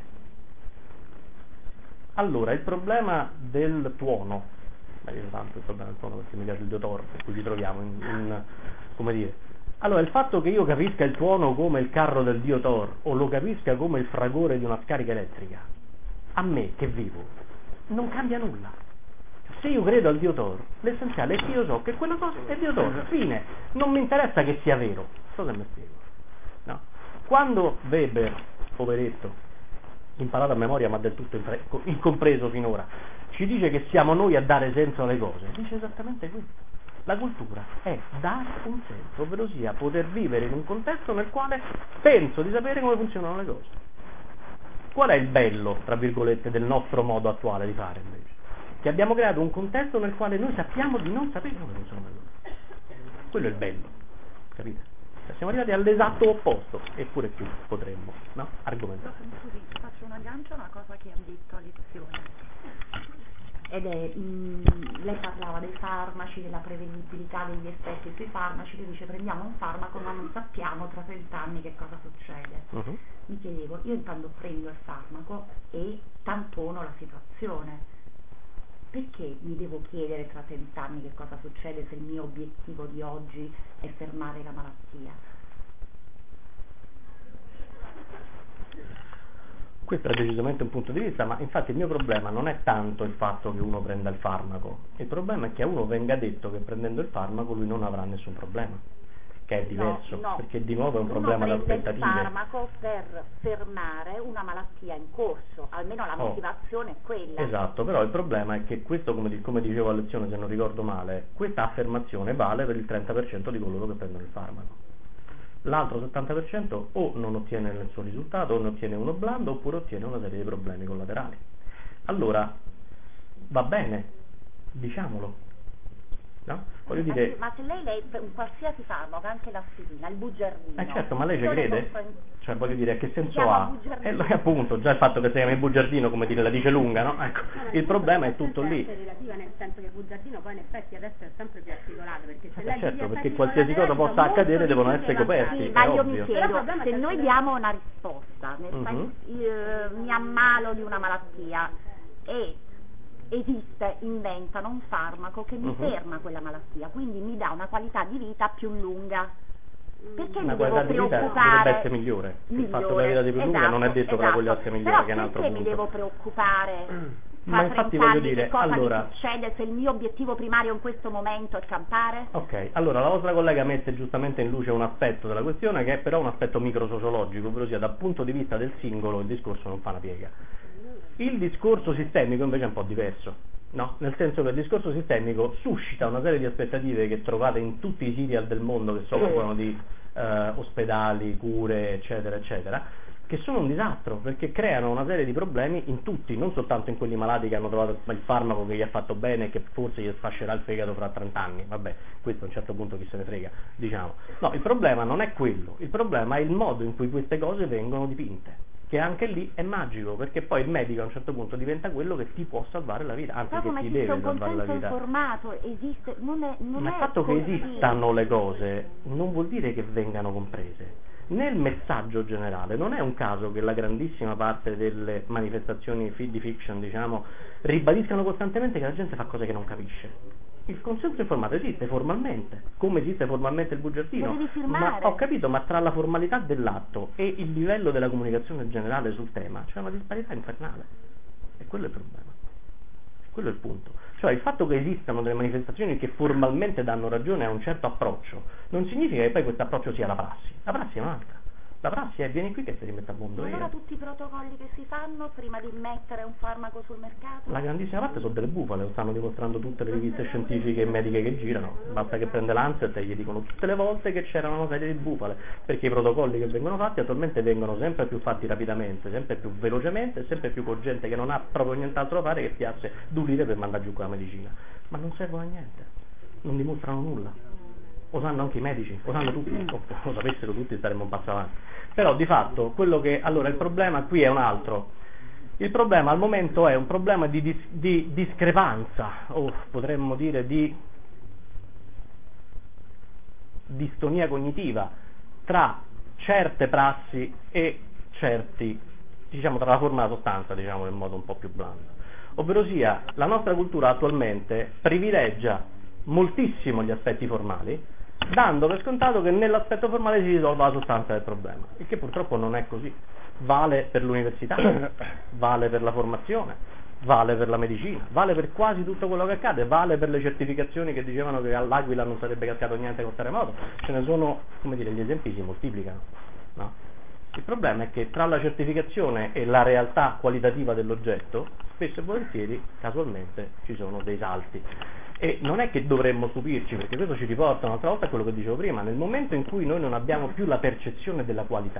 Allora, il problema del tuono, ma io tanto il problema del tuono perché mi piace il Diotor, per cui ci troviamo in, in, come dire, allora il fatto che io capisca il tuono come il carro del dio Thor o lo capisca come il fragore di una scarica elettrica, a me che vivo non cambia nulla. Se io credo al dio Thor, l'essenziale è che io so che quella cosa è dio Thor, fine, non mi interessa che sia vero. So se mi spiego, no? Quando Weber, poveretto, imparato a memoria ma del tutto incompreso finora, ci dice che siamo noi a dare senso alle cose, dice esattamente questo. La cultura è dare un senso, ovvero sia poter vivere in un contesto nel quale penso di sapere come funzionano le cose. Qual è il bello, tra virgolette, del nostro modo attuale di fare invece? Che abbiamo creato un contesto nel quale noi sappiamo di non sapere come funzionano le cose. Quello è il bello, capite? Siamo arrivati all'esatto opposto, eppure qui potremmo, no? Argomentare. Scusi, faccio un aggancio a una cosa che ha detto a lezione. Ed è, mh, lei parlava dei farmaci, della prevedibilità degli effetti sui farmaci, lei dice prendiamo un farmaco ma non sappiamo tra trent'anni che cosa succede. Uh-huh. Mi chiedevo, io intanto prendo il farmaco e tampono la situazione. Perché mi devo chiedere tra trent'anni che cosa succede se il mio obiettivo di oggi è fermare la malattia? Questo è decisamente un punto di vista, ma infatti il mio problema non è tanto il fatto che uno prenda il farmaco, il problema è che a uno venga detto che prendendo il farmaco lui non avrà nessun problema, che è diverso, no, no. Perché di nuovo è un problema di aspettative. Uno prende il farmaco per fermare una malattia in corso, almeno la oh, motivazione è quella. Esatto, però il problema è che questo, come, come dicevo a lezione se non ricordo male, questa affermazione vale per il trenta per cento di coloro che prendono il farmaco. L'altro settanta per cento o non ottiene il suo risultato, o ne ottiene uno blando, oppure ottiene una serie di problemi collaterali. Allora, va bene, diciamolo. No? Voglio Ma, dire, ma se lei, lei per un qualsiasi farmaco, anche l'aspirina, il bugiardino. eh certo, ma lei ci io le crede? compro in- Cioè, voglio dire, che Si senso chiama ha? bugiardino. E lo- appunto, già il fatto che si chiami bugiardino, come dire, la dice lunga, no? Ecco, No, ma il problema è tutto sempre lì. essere relativa, nel senso che il bugiardino poi in effetti adesso è sempre più articolato, perché se Eh, leggi certo, gli perché effetti qualsiasi cosa collaterali possa sono accadere molto devono difficili essere da coperti. Sì, è ma io ovvio. mi Però il chiedo, problema è se che noi se- diamo una risposta, nel Mhm. senso, io, mi ammalo di una malattia e esiste, inventano un farmaco che mi Mhm. ferma quella malattia, quindi mi dà una qualità di vita più lunga. Perché Una mi devo qualità di vita preoccupare? dovrebbe essere migliore. Il fatto che la Migliore, vita sia più lunga non è esatto, detto che la esatto. qualità sia migliore, Però che è un altro perché mi punto. devo preoccupare Ma fra infatti trenta voglio anni dire, che cosa allora- mi succede se il mio obiettivo primario in questo momento è campare? Ok, allora la vostra collega mette giustamente in luce un aspetto della questione che è però un aspetto microsociologico, ovvero sia dal punto di vista del singolo il discorso non fa una piega. Il discorso sistemico invece è un po' diverso, no? Nel senso che il discorso sistemico suscita una serie di aspettative che trovate in tutti i serial del mondo che si occupano di eh, ospedali, cure, eccetera, eccetera, che sono un disastro perché creano una serie di problemi in tutti, non soltanto in quelli malati che hanno trovato il farmaco che gli ha fatto bene e che forse gli sfascerà il fegato fra trenta anni, vabbè, questo a un certo punto chi se ne frega, diciamo. No, il problema non è quello, il problema è il modo in cui queste cose vengono dipinte, che anche lì è magico, perché poi il medico a un certo punto diventa quello che ti può salvare la vita, anzi Però che come ti esiste deve un salvare la consenso vita. informato, esiste, non è, non Ma è il fatto che così. esistano le cose non vuol dire che vengano comprese. Nel messaggio generale non è un caso che la grandissima parte delle manifestazioni fi- di fiction, diciamo, ribadiscano costantemente che la gente fa cose che non capisce. Il consenso informato esiste formalmente, come esiste formalmente il bugiardino. Lo devi Ma firmare. ho capito, ma tra la formalità dell'atto e il livello della comunicazione generale sul tema c'è una disparità infernale. E quello è il problema. Quello è il punto. Cioè il fatto che esistano delle manifestazioni che formalmente danno ragione a un certo approccio non significa che poi questo approccio sia la prassi. La prassi è un'altra. La prassi è vieni qui che ti rimette al mondo. Ma allora io. tutti i protocolli che si fanno prima di mettere un farmaco sul mercato? La grandissima parte sono delle bufale, lo stanno dimostrando tutte le riviste scientifiche e mediche che girano. Basta che prende l'Ancet e gli dicono tutte le volte che c'erano una serie di bufale, perché i protocolli che vengono fatti attualmente vengono sempre più fatti rapidamente, sempre più velocemente, sempre più con gente che non ha proprio nient'altro da fare che piazze due lire per mandare giù quella medicina. Ma non servono a niente, non dimostrano nulla. Lo sanno anche i medici, lo sanno tutti, o lo sapessero tutti staremmo un passo avanti. Però di fatto quello che allora il problema qui è un altro. Il problema al momento è un problema di, dis, di discrepanza, o potremmo dire di distonia cognitiva tra certe prassi e certi, diciamo, tra la forma e la sostanza, diciamo in modo un po' più blando. Ovvero sia, la nostra cultura attualmente privilegia moltissimo gli aspetti formali, dando per scontato che nell'aspetto formale si risolva la sostanza del problema, il che purtroppo non è così. Vale per l'università, vale per la formazione, vale per la medicina, vale per quasi tutto quello che accade, vale per le certificazioni che dicevano che all'Aquila non sarebbe cascato niente col terremoto. Ce ne sono, come dire, gli esempi si moltiplicano, no? Il problema è che tra la certificazione e la realtà qualitativa dell'oggetto, spesso e volentieri, casualmente, ci sono dei salti. E non è che dovremmo stupirci, perché questo ci riporta un'altra volta a quello che dicevo prima, nel momento in cui noi non abbiamo più la percezione della qualità,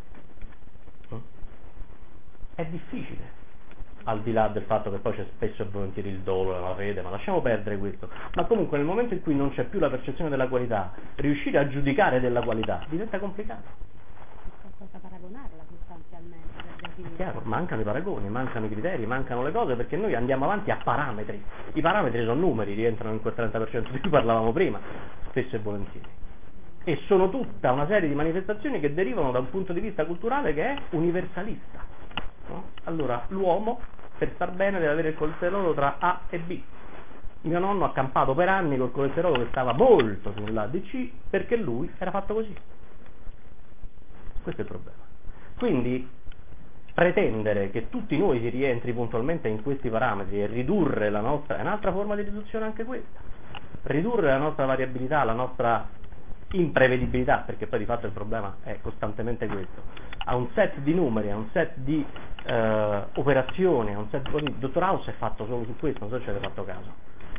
è difficile, al di là del fatto che poi c'è spesso e volentieri il dolo, la fede, ma lasciamo perdere questo, ma comunque nel momento in cui non c'è più la percezione della qualità, riuscire a giudicare della qualità diventa complicato. Cosa paragonarla sostanzialmente per definire. Chiaro, mancano i paragoni, mancano i criteri, mancano le cose, perché noi andiamo avanti a parametri. I parametri sono numeri, rientrano in quel trenta per cento di cui parlavamo prima, spesso e volentieri. E sono tutta una serie di manifestazioni che derivano da un punto di vista culturale che è universalista. No? Allora, l'uomo, per star bene, deve avere il colesterolo tra A e B. Mio nonno ha campato per anni col colesterolo che stava molto sull'A D C perché lui era fatto così. Questo è il problema. Quindi pretendere che tutti noi si rientri puntualmente in questi parametri e ridurre la nostra, è un'altra forma di riduzione anche questa, ridurre la nostra variabilità, la nostra imprevedibilità, perché poi di fatto il problema è costantemente questo, a un set di numeri, a un set di eh, operazioni, a un set di... Il dottor House è fatto solo su questo, non so se ci avete fatto caso.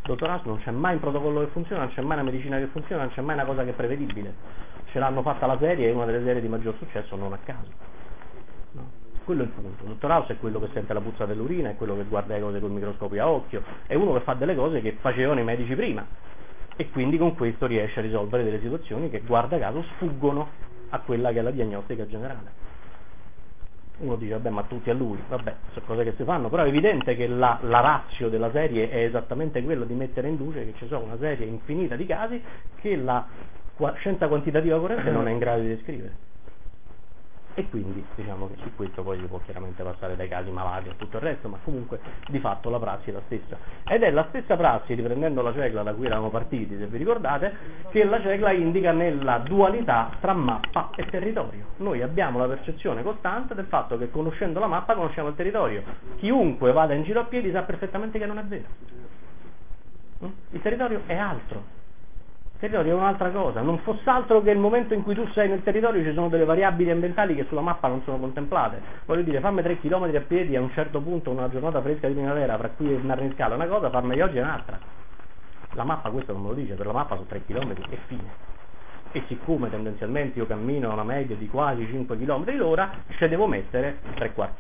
Dottor House non c'è mai un protocollo che funziona, non c'è mai una medicina che funziona, non c'è mai una cosa che è prevedibile. Ce l'hanno fatta la serie, è una delle serie di maggior successo, non a caso. No? Quello è il punto. Il dottor House è quello che sente la puzza dell'urina, è quello che guarda le cose col microscopio a occhio, è uno che fa delle cose che facevano i medici prima e quindi con questo riesce a risolvere delle situazioni che, guarda caso, sfuggono a quella che è la diagnostica generale. Uno dice, vabbè, ma tutti a lui, vabbè, sono cose che si fanno, però è evidente che la, la ratio della serie è esattamente quella di mettere in luce che ci sono una serie infinita di casi che la scienza quantitativa corrente non è in grado di descrivere. E quindi diciamo che su questo poi si può chiaramente passare dai casi malati a tutto il resto, ma comunque di fatto la prassi è la stessa. Ed è la stessa prassi, riprendendo la cecla da cui eravamo partiti, se vi ricordate, che la cecla indica nella dualità tra mappa e territorio. Noi abbiamo la percezione costante del fatto che conoscendo la mappa conosciamo il territorio. Chiunque vada in giro a piedi sa perfettamente che non è vero. Il territorio è altro. Il territorio è un'altra cosa, non fosse altro che il momento in cui tu sei nel territorio ci sono delle variabili ambientali che sulla mappa non sono contemplate. Voglio dire, fammi tre chilometri a piedi a un certo punto, una giornata fresca di primavera, fra qui e Marniscala, è una cosa, farmeli oggi è un'altra. La mappa questo non me lo dice, per la mappa sono tre chilometri e fine. E siccome tendenzialmente io cammino a una media di quasi cinque chilometri l'ora, ci devo mettere tre quarti.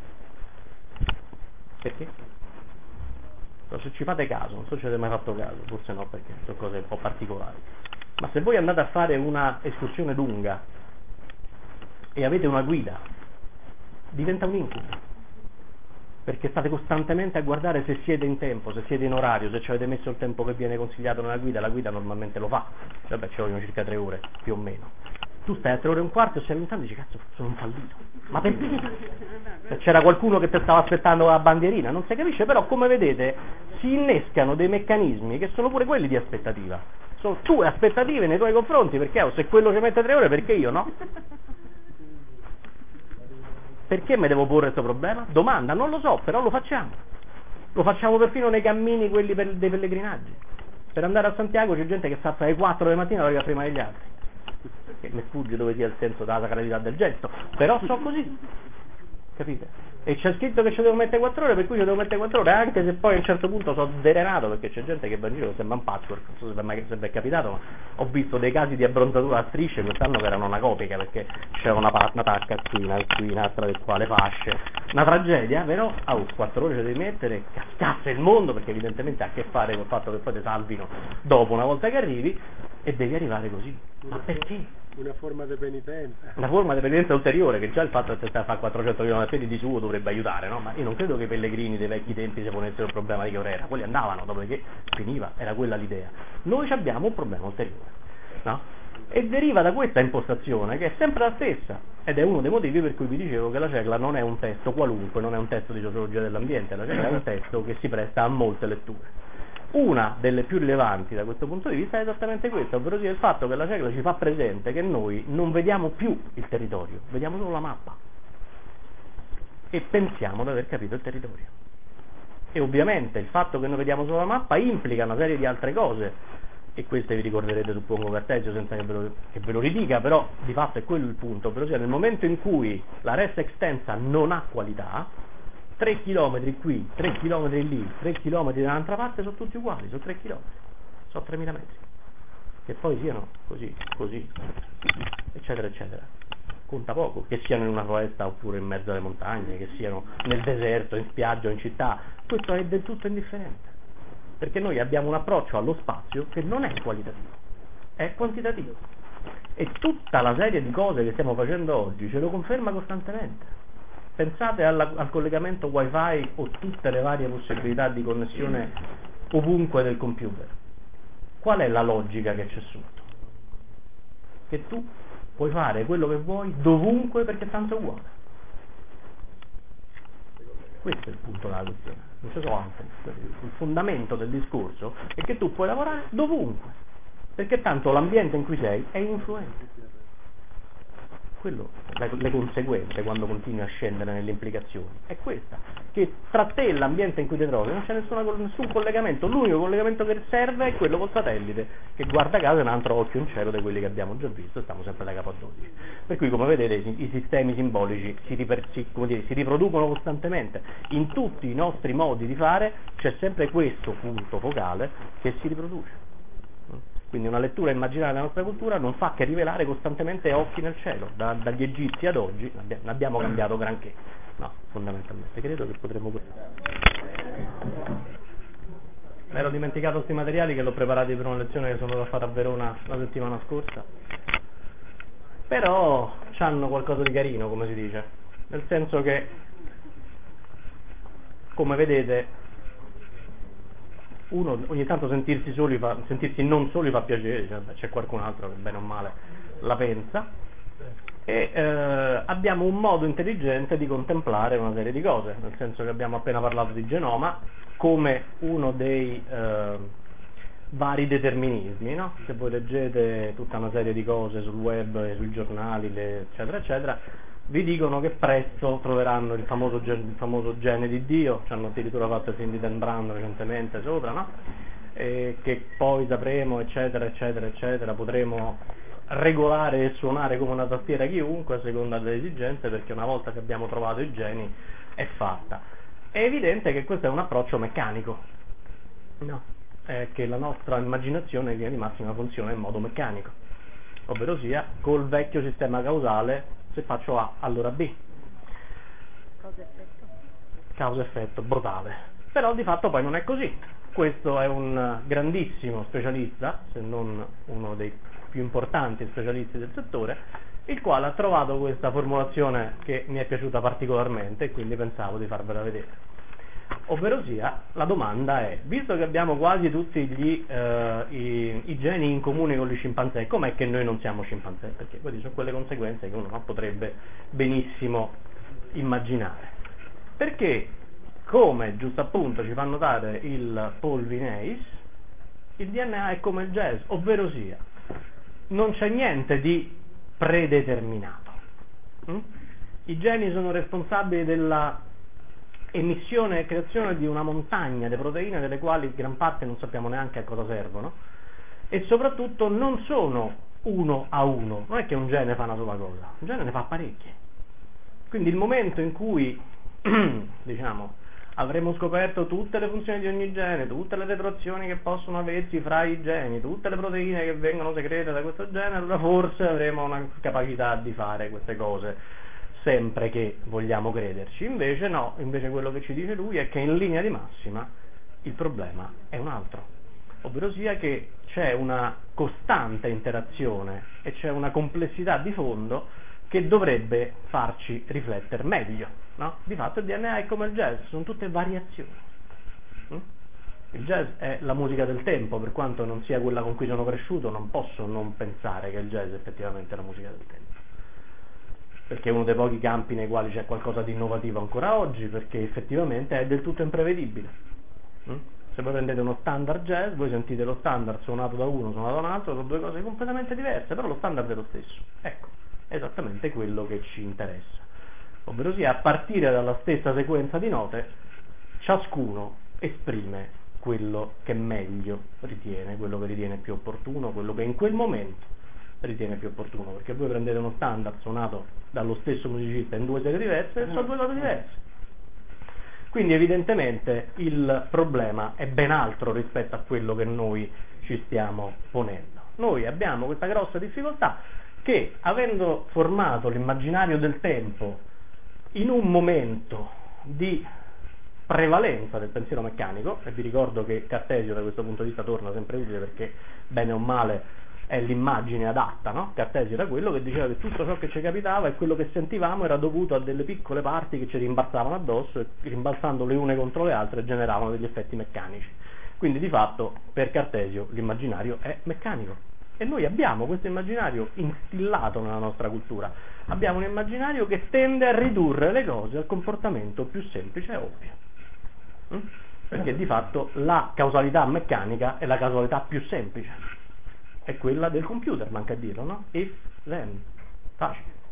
Perché? Se ci fate caso, non so se ci avete mai fatto caso, forse no perché sono cose un po' particolari, ma se voi andate a fare una escursione lunga e avete una guida, diventa un incubo, perché state costantemente a guardare se siete in tempo, se siete in orario, se ci avete messo il tempo che viene consigliato nella guida. La guida normalmente lo fa, vabbè, ci vogliono circa tre ore, più o meno. Tu stai a tre ore e un quarto e sei lontano e dici, cazzo, sono un fallito. Ma perché? C'era qualcuno che ti stava aspettando la bandierina, non si capisce, però come vedete si innescano dei meccanismi che sono pure quelli di aspettativa. Sono tue aspettative nei tuoi confronti, perché oh, se quello ci mette tre ore, perché io no? Perché mi devo porre questo problema? Domanda, non lo so, però lo facciamo. Lo facciamo perfino nei cammini, quelli per, dei pellegrinaggi. Per andare a Santiago c'è gente che sta alle quattro del mattino e arriva prima degli altri. Che mi sfugge dove sia il senso della sacralità del gesto, però so così, capite? E c'è scritto che ci devo mettere quattro ore, per cui ci devo mettere quattro ore, anche se poi a un certo punto sono derenato, perché c'è gente che va in giro che sembra un patchwork, non so se mai se è capitato, ma ho visto dei casi di abbronzatura a strisce quest'anno che erano una copica, perché c'era una, una tacca qui, una qui, un'altra del quale fasce, una tragedia, però a oh, quattro ore ci devi mettere, cascasse il mondo, perché evidentemente ha a che fare col fatto che poi ti salvino dopo una volta che arrivi, e devi arrivare così. Ma perché? Una forma di penitenza. Una forma di penitenza ulteriore, che già il fatto che stai a fare quattrocento chilometri a piedi di suo dovrebbe aiutare, no? Ma io non credo che i pellegrini dei vecchi tempi si ponessero il problema di che ora era, quelli andavano, dopodiché finiva, era quella l'idea. Noi abbiamo un problema ulteriore, no? E deriva da questa impostazione, che è sempre la stessa, ed è uno dei motivi per cui vi dicevo che la cecla non è un testo qualunque, non è un testo di sociologia dell'ambiente, la cecla è un testo che si presta a molte letture. Una delle più rilevanti da questo punto di vista è esattamente questa, ovvero sia il fatto che la cecla ci fa presente che noi non vediamo più il territorio, vediamo solo la mappa e pensiamo di aver capito il territorio. E ovviamente il fatto che noi vediamo solo la mappa implica una serie di altre cose, e queste vi ricorderete su Pongo Cartesio senza che ve, lo, che ve lo ridica, però di fatto è quello il punto, ovvero sia nel momento in cui la res extensa non ha qualità, tre chilometri qui, tre chilometri lì, tre chilometri da un'altra parte sono tutti uguali, sono tre chilometri, sono tremila metri, che poi siano così, così, eccetera, eccetera. Conta poco, che siano in una foresta oppure in mezzo alle montagne, che siano nel deserto, in spiaggia o in città, questo è del tutto indifferente, perché noi abbiamo un approccio allo spazio che non è qualitativo, è quantitativo, e tutta la serie di cose che stiamo facendo oggi ce lo conferma costantemente. Pensate alla, al collegamento wifi o tutte le varie possibilità di connessione ovunque del computer. Qual è la logica che c'è sotto? Che tu puoi fare quello che vuoi dovunque perché tanto è uguale. Questo è il punto della questione, non ci sono altri. Il fondamento del discorso è che tu puoi lavorare dovunque, perché tanto l'ambiente in cui sei è influente. quello, le, le conseguenze quando continui a scendere nelle implicazioni, è questa, che tra te e l'ambiente in cui ti trovi non c'è nessuna, nessun collegamento, l'unico collegamento che serve è quello col satellite, che guarda caso è un altro occhio in cielo di quelli che abbiamo già visto, stiamo sempre da capo a dodici. Per cui come vedete i, i sistemi simbolici si, riper, si, come dire, si riproducono costantemente, in tutti i nostri modi di fare c'è sempre questo punto focale che si riproduce. Quindi una lettura immaginaria della nostra cultura non fa che rivelare costantemente occhi nel cielo, da, dagli egizi ad oggi, non abbiamo cambiato granché, no, fondamentalmente, credo che potremmo... Mi ero dimenticato questi materiali che l'ho preparati per una lezione che sono andato a fare a Verona la settimana scorsa, però hanno qualcosa di carino, come si dice, nel senso che, come vedete, uno ogni tanto sentirsi soli fa, sentirsi non soli fa piacere, cioè, c'è qualcun altro che bene o male la pensa, e eh, abbiamo un modo intelligente di contemplare una serie di cose, nel senso che abbiamo appena parlato di genoma come uno dei eh, vari determinismi, no? Se voi leggete tutta una serie di cose sul web e sui giornali, le, eccetera eccetera, vi dicono che presto troveranno il famoso, il famoso gene di Dio, ci hanno addirittura fatto il film di Dan Brown recentemente sopra, no? E che poi sapremo, eccetera, eccetera, eccetera, potremo regolare e suonare come una tastiera chiunque a seconda delle esigenze, perché una volta che abbiamo trovato i geni è fatta. È evidente che questo è un approccio meccanico, no? È che la nostra immaginazione in linea di massima funziona in modo meccanico, ovvero sia col vecchio sistema causale. Se faccio A, allora B. Causa-effetto. Causa-effetto, brutale. Però di fatto poi non è così. Questo è un grandissimo specialista, se non uno dei più importanti specialisti del settore, il quale ha trovato questa formulazione che mi è piaciuta particolarmente e quindi pensavo di farvela vedere. Ovvero sia, la domanda è, visto che abbiamo quasi tutti gli, eh, i, i geni in comune con gli scimpanzé, com'è che noi non siamo scimpanzé? Perché queste sono quelle conseguenze che uno no, potrebbe benissimo immaginare. Perché, come giusto appunto ci fa notare il Paul Vineis, il D N A è come il jazz, ovvero sia, non c'è niente di predeterminato. Mm? I geni sono responsabili della emissione e creazione di una montagna di proteine delle quali gran parte non sappiamo neanche a cosa servono, e soprattutto non sono uno a uno, non è che un gene fa una sola cosa, un gene ne fa parecchie. Quindi il momento in cui diciamo avremo scoperto tutte le funzioni di ogni gene, tutte le retroazioni che possono aversi fra i geni, tutte le proteine che vengono secrete da questo gene, allora forse avremo una capacità di fare queste cose, sempre che vogliamo crederci. Invece no, invece quello che ci dice lui è che in linea di massima il problema è un altro, ovvero sia che c'è una costante interazione e c'è una complessità di fondo che dovrebbe farci riflettere meglio, no? Di fatto il D N A è come il jazz, sono tutte variazioni. Il jazz è la musica del tempo, per quanto non sia quella con cui sono cresciuto, non posso non pensare che il jazz è effettivamente la musica del tempo, perché è uno dei pochi campi nei quali c'è qualcosa di innovativo ancora oggi, perché effettivamente è del tutto imprevedibile. Mm? Se voi prendete uno standard jazz, voi sentite lo standard suonato da uno, suonato da un altro, sono due cose completamente diverse, però lo standard è lo stesso. Ecco, è esattamente quello che ci interessa. Ovvero sia, a partire dalla stessa sequenza di note, ciascuno esprime quello che meglio ritiene, quello che ritiene più opportuno, quello che in quel momento ritiene più opportuno, perché voi prendete uno standard suonato dallo stesso musicista in due serie diverse e sono due cose diverse. Quindi evidentemente il problema è ben altro rispetto a quello che noi ci stiamo ponendo. Noi abbiamo questa grossa difficoltà che, avendo formato l'immaginario del tempo in un momento di prevalenza del pensiero meccanico, e vi ricordo che Cartesio da questo punto di vista torna sempre utile, perché bene o male è l'immagine adatta, no? Cartesio era quello che diceva che tutto ciò che ci capitava e quello che sentivamo era dovuto a delle piccole parti che ci rimbalzavano addosso e rimbalzando le une contro le altre generavano degli effetti meccanici. Quindi di fatto per Cartesio l'immaginario è meccanico e noi abbiamo questo immaginario instillato nella nostra cultura, abbiamo un immaginario che tende a ridurre le cose al comportamento più semplice e ovvio, mm? Perché di fatto la causalità meccanica è la causalità più semplice, è quella del computer, manca a dirlo, no? If, then, facile.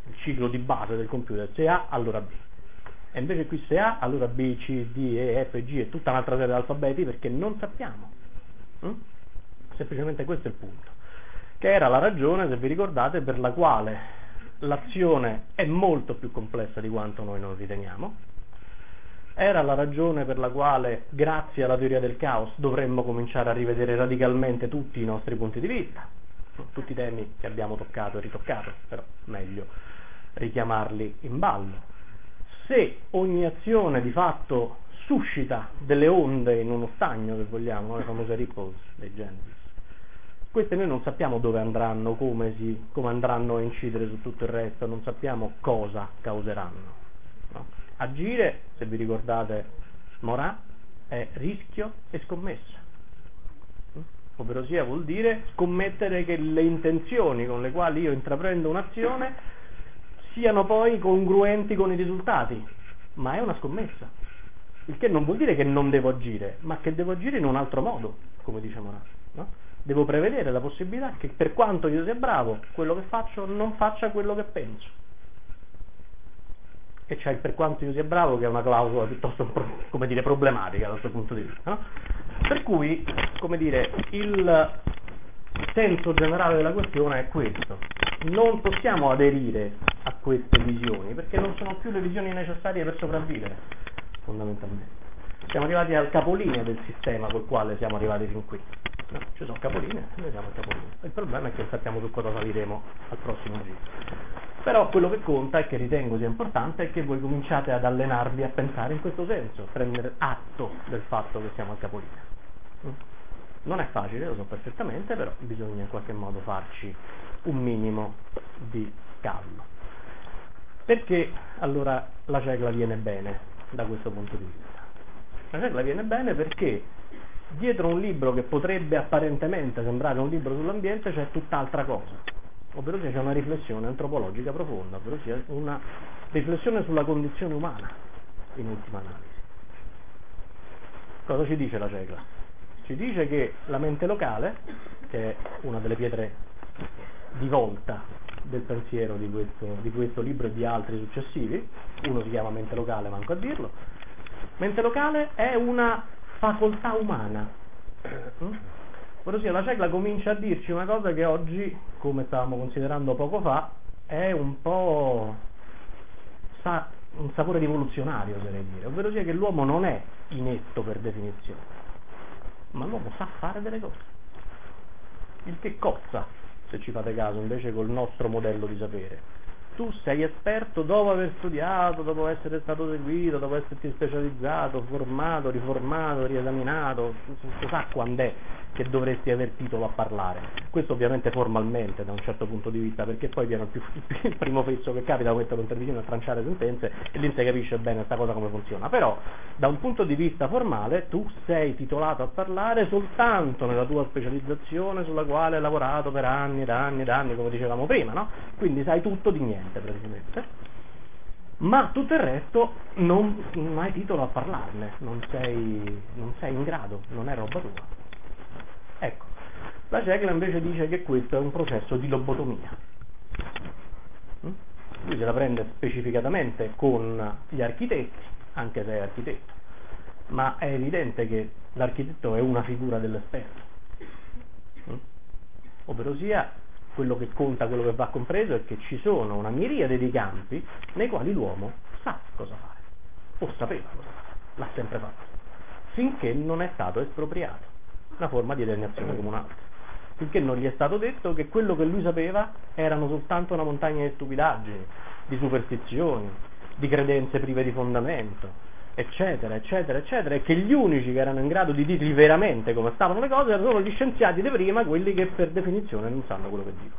il ciclo di base del computer, se A allora B. E invece qui se A allora B, C, D, E, F, G e tutta un'altra serie di alfabeti perché non sappiamo. Mm? Semplicemente questo è il punto. Che era la ragione, se vi ricordate, per la quale l'azione è molto più complessa di quanto noi non riteniamo. Era la ragione per la quale, grazie alla teoria del caos, dovremmo cominciare a rivedere radicalmente tutti i nostri punti di vista, tutti i temi che abbiamo toccato e ritoccato, però meglio richiamarli in ballo. Se ogni azione di fatto suscita delle onde in uno stagno, se vogliamo, le famose ripples dei Genesis, queste noi non sappiamo dove andranno, come, si, come andranno a incidere su tutto il resto, non sappiamo cosa causeranno. No? Agire, se vi ricordate Morà, è rischio e scommessa. Ovvero sia vuol dire scommettere che le intenzioni con le quali io intraprendo un'azione siano poi congruenti con i risultati, ma è una scommessa. Il che non vuol dire che non devo agire, ma che devo agire in un altro modo, come dice Morà. No? Devo prevedere la possibilità che per quanto io sia bravo, quello che faccio non faccia quello che penso. E c'è il per quanto io sia bravo, che è una clausola piuttosto, come dire, problematica dal suo punto di vista. No? Per cui, come dire, il senso generale della questione è questo. Non possiamo aderire a queste visioni, perché non sono più le visioni necessarie per sopravvivere, fondamentalmente. Siamo arrivati al capolinea del sistema col quale siamo arrivati fin qui. No, ci sono capolinee, noi siamo al capolinea. Il problema è che non sappiamo su cosa saliremo al prossimo giro. Però quello che conta e che ritengo sia importante è che voi cominciate ad allenarvi a pensare in questo senso, prendere atto del fatto che siamo al capolinea. Non è facile, lo so perfettamente, però bisogna in qualche modo farci un minimo di calma. Perché allora la cecla viene bene da questo punto di vista? La cecla viene bene perché dietro un libro che potrebbe apparentemente sembrare un libro sull'ambiente c'è tutt'altra cosa, ovvero c'è una riflessione antropologica profonda, ovvero sia una riflessione sulla condizione umana, in ultima analisi. Cosa ci dice la cecla? Ci dice che la mente locale, che è una delle pietre di volta del pensiero di questo, di questo libro e di altri successivi, uno si chiama mente locale, manco a dirlo, mente locale è una facoltà umana. Ovvero sia, la cecla comincia a dirci una cosa che oggi, come stavamo considerando poco fa, è un po' sa, un sapore rivoluzionario, oserei dire, ovvero sia che l'uomo non è inetto per definizione, ma l'uomo sa fare delle cose, il che cozza, se ci fate caso, invece col nostro modello di sapere. Tu sei esperto dopo aver studiato, dopo essere stato seguito, dopo esserti specializzato, formato, riformato, riesaminato, si sa quando è che dovresti aver titolo a parlare. Questo ovviamente formalmente, da un certo punto di vista, perché poi viene il, più, il primo fesso che capita, metterlo in televisione a tranciare sentenze e lì si capisce bene questa cosa come funziona. Però, da un punto di vista formale, tu sei titolato a parlare soltanto nella tua specializzazione sulla quale hai lavorato per anni ed anni ed anni, come dicevamo prima, no? Quindi sai tutto di niente, praticamente. Ma tutto il resto non, non hai titolo a parlarne, non sei, non sei in grado, non è roba tua. Ecco, la cecla invece dice che questo è un processo di lobotomia. Lui se la prende specificatamente con gli architetti, anche se è architetto, ma è evidente che l'architetto è una figura dell'esperto, ovvero sia quello che conta, quello che va compreso è che ci sono una miriade di campi nei quali l'uomo sa cosa fare, o sapeva cosa fare, l'ha sempre fatto, finché non è stato espropriato, una forma di alienazione come un'altra, finché non gli è stato detto che quello che lui sapeva erano soltanto una montagna di stupidaggini, di superstizioni, di credenze prive di fondamento, eccetera, eccetera, eccetera, e che gli unici che erano in grado di dirgli veramente come stavano le cose erano gli scienziati di prima, quelli che per definizione non sanno quello che dicono.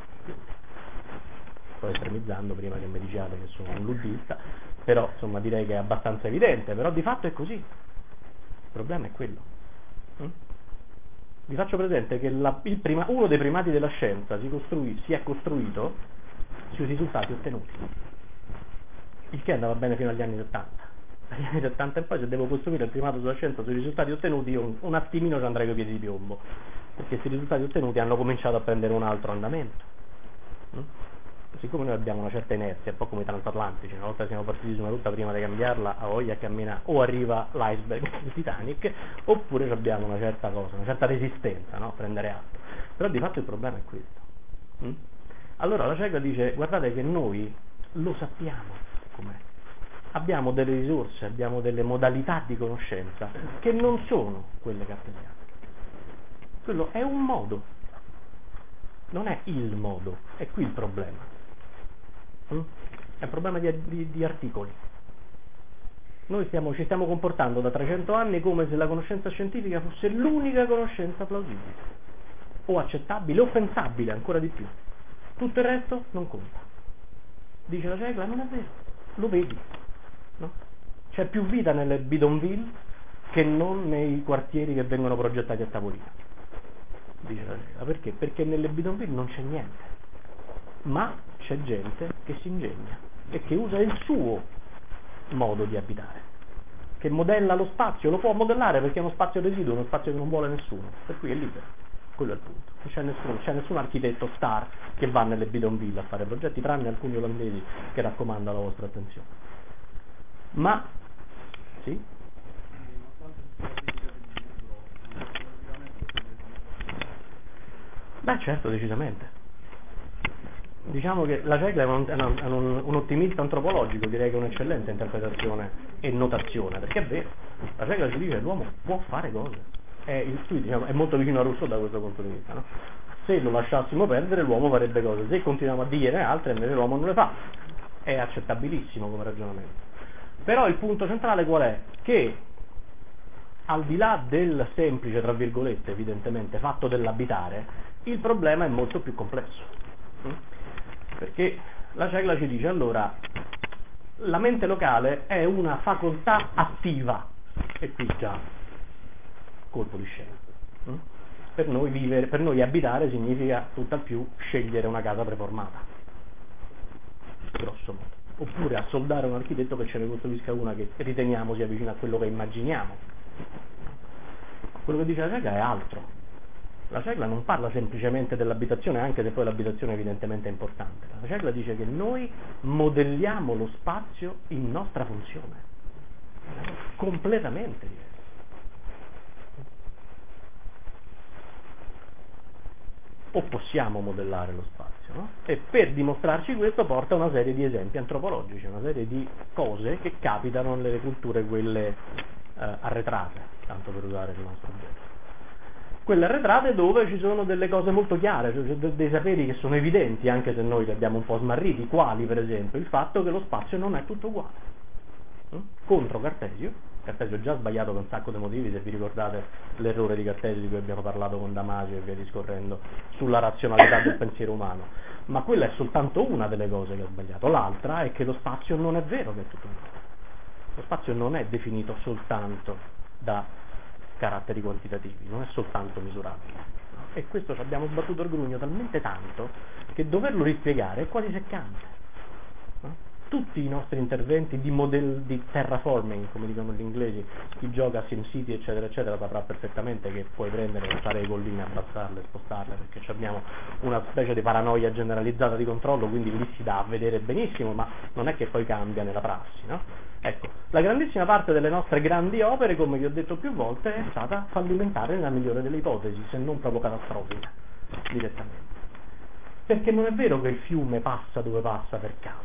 Sto estremizzando prima che mi diciate che sono un luddista, però insomma direi che è abbastanza evidente, però di fatto è così. Il problema è quello. Mm? Vi faccio presente che la, il prima, uno dei primati della scienza si, costruì, si è costruito sui risultati ottenuti, il che andava bene fino agli anni settanta. Dagli anni settanta e poi, se devo costruire il primato sulla scienza sui risultati ottenuti, io un, un attimino ci andrei con i piedi di piombo, perché questi risultati ottenuti hanno cominciato a prendere un altro andamento. Mm? siccome noi abbiamo una certa inerzia, un po' come i transatlantici, una volta che siamo partiti su una rotta, prima di cambiarla a voglia a camminare, o arriva l'iceberg del Titanic, oppure abbiamo una certa cosa, una certa resistenza, no? A prendere atto. Però di fatto il problema è questo. Mm? Allora la cieca dice, guardate che noi lo sappiamo com'è. Abbiamo delle risorse, abbiamo delle modalità di conoscenza che non sono quelle cartesiane. Quello è un modo, non è il modo, è qui il problema. Mm? È un problema di, di, di articoli. Noi stiamo, ci stiamo comportando da trecento anni come se la conoscenza scientifica fosse l'unica conoscenza plausibile, o accettabile, o pensabile, ancora di più. Tutto il resto non conta. Dice la cieca, non è vero, lo vedi. No? C'è più vita nelle bidonville che non nei quartieri che vengono progettati a tavolino, dice la cieca. Perché? Perché nelle bidonville non c'è niente, ma c'è gente che si ingegna e che usa il suo modo di abitare, che modella lo spazio, lo può modellare perché è uno spazio residuo, uno spazio che non vuole nessuno, per cui è libero. Quello è il punto. Non c'è nessuno, c'è nessun architetto star che va nelle bidonville a fare progetti, tranne alcuni olandesi che raccomandano la vostra attenzione. Ma sì? Beh, certo, decisamente. Diciamo che la cieca è, un, è, un, è un, un ottimista antropologico, direi che è un'eccellente interpretazione e notazione, perché è vero, la cieca ci dice che l'uomo può fare cose, è, il, diciamo, è molto vicino a Rousseau da questo punto di vista, no? Se lo lasciassimo perdere l'uomo farebbe cose, se continuiamo a dire altre invece l'uomo non le fa, è accettabilissimo come ragionamento. Però il punto centrale qual è? Che al di là del semplice, tra virgolette, evidentemente, fatto dell'abitare, il problema è molto più complesso. Perché la cieca ci dice, allora, la mente locale è una facoltà attiva, e qui già colpo di scena. Per noi vivere, per noi abitare significa tutt'al più scegliere una casa preformata, grosso modo. Oppure assoldare un architetto che ce ne costruisca una che riteniamo sia vicina a quello che immaginiamo. Quello che dice la cieca è altro. La cieca non parla semplicemente dell'abitazione, anche se poi l'abitazione evidentemente è importante. La cieca dice che noi modelliamo lo spazio in nostra funzione, completamente diverso. O possiamo modellare lo spazio, no? E per dimostrarci questo porta una serie di esempi antropologici, una serie di cose che capitano nelle culture quelle eh, arretrate, tanto per usare il nostro oggetto. Quelle arretrate dove ci sono delle cose molto chiare, cioè dei saperi che sono evidenti, anche se noi li abbiamo un po' smarriti, quali per esempio il fatto che lo spazio non è tutto uguale. Contro Cartesio, Cartesio già sbagliato per un sacco di motivi, se vi ricordate l'errore di Cartesio di cui abbiamo parlato con Damasio e via discorrendo, sulla razionalità del pensiero umano, ma quella è soltanto una delle cose che ha sbagliato. L'altra è che lo spazio non è vero che è tutto uguale. Lo spazio non è definito soltanto da caratteri quantitativi, non è soltanto misurabile. E questo ci abbiamo sbattuto il grugno talmente tanto che doverlo rispiegare è quasi seccante. Tutti i nostri interventi di, model, di terraforming, come dicono gli inglesi, chi gioca a SimCity eccetera eccetera saprà perfettamente che puoi prendere e fare le colline, abbassarle, spostarle, perché abbiamo una specie di paranoia generalizzata di controllo, quindi lì si dà a vedere benissimo, ma non è che poi cambia nella prassi, no? Ecco, la grandissima parte delle nostre grandi opere, come vi ho detto più volte, è stata fallimentare nella migliore delle ipotesi, se non proprio catastrofica, direttamente. Perché non è vero che il fiume passa dove passa per caso.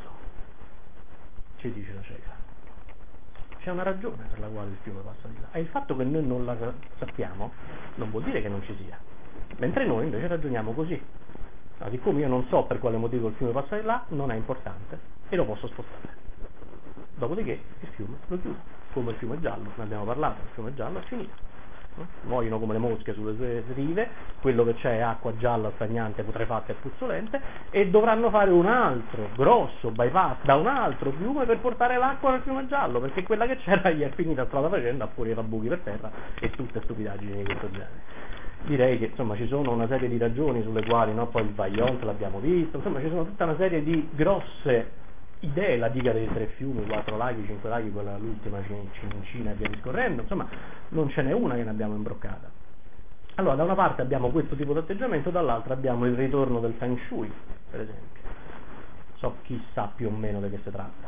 Ci dice la cieca, c'è una ragione per la quale il fiume passa di là, e il fatto che noi non la sappiamo non vuol dire che non ci sia, mentre noi invece ragioniamo così. Ma siccome io non so per quale motivo il fiume passa di là, non è importante e lo posso spostare. Dopodiché il fiume lo chiudo, come il fiume giallo, ne abbiamo parlato, il fiume giallo è finito. Muoiono come le mosche sulle sue rive, quello che c'è è acqua gialla, stagnante, putrefatta e puzzolente, e dovranno fare un altro grosso bypass da un altro fiume per portare l'acqua nel fiume giallo, perché quella che c'era gli è finita strada facendo, ha fuori buchi per terra e tutte stupidaggini di questo genere. Direi che insomma ci sono una serie di ragioni sulle quali, no, poi il Vaillant l'abbiamo visto, insomma ci sono tutta una serie di grosse idee, la diga dei tre fiumi, quattro laghi, cinque laghi, quella l'ultima Cincina e via discorrendo, insomma non ce n'è una che ne abbiamo imbroccata. Allora da una parte abbiamo questo tipo di atteggiamento, dall'altra abbiamo il ritorno del Feng Shui, per esempio. so chi sa più o meno di che si tratta.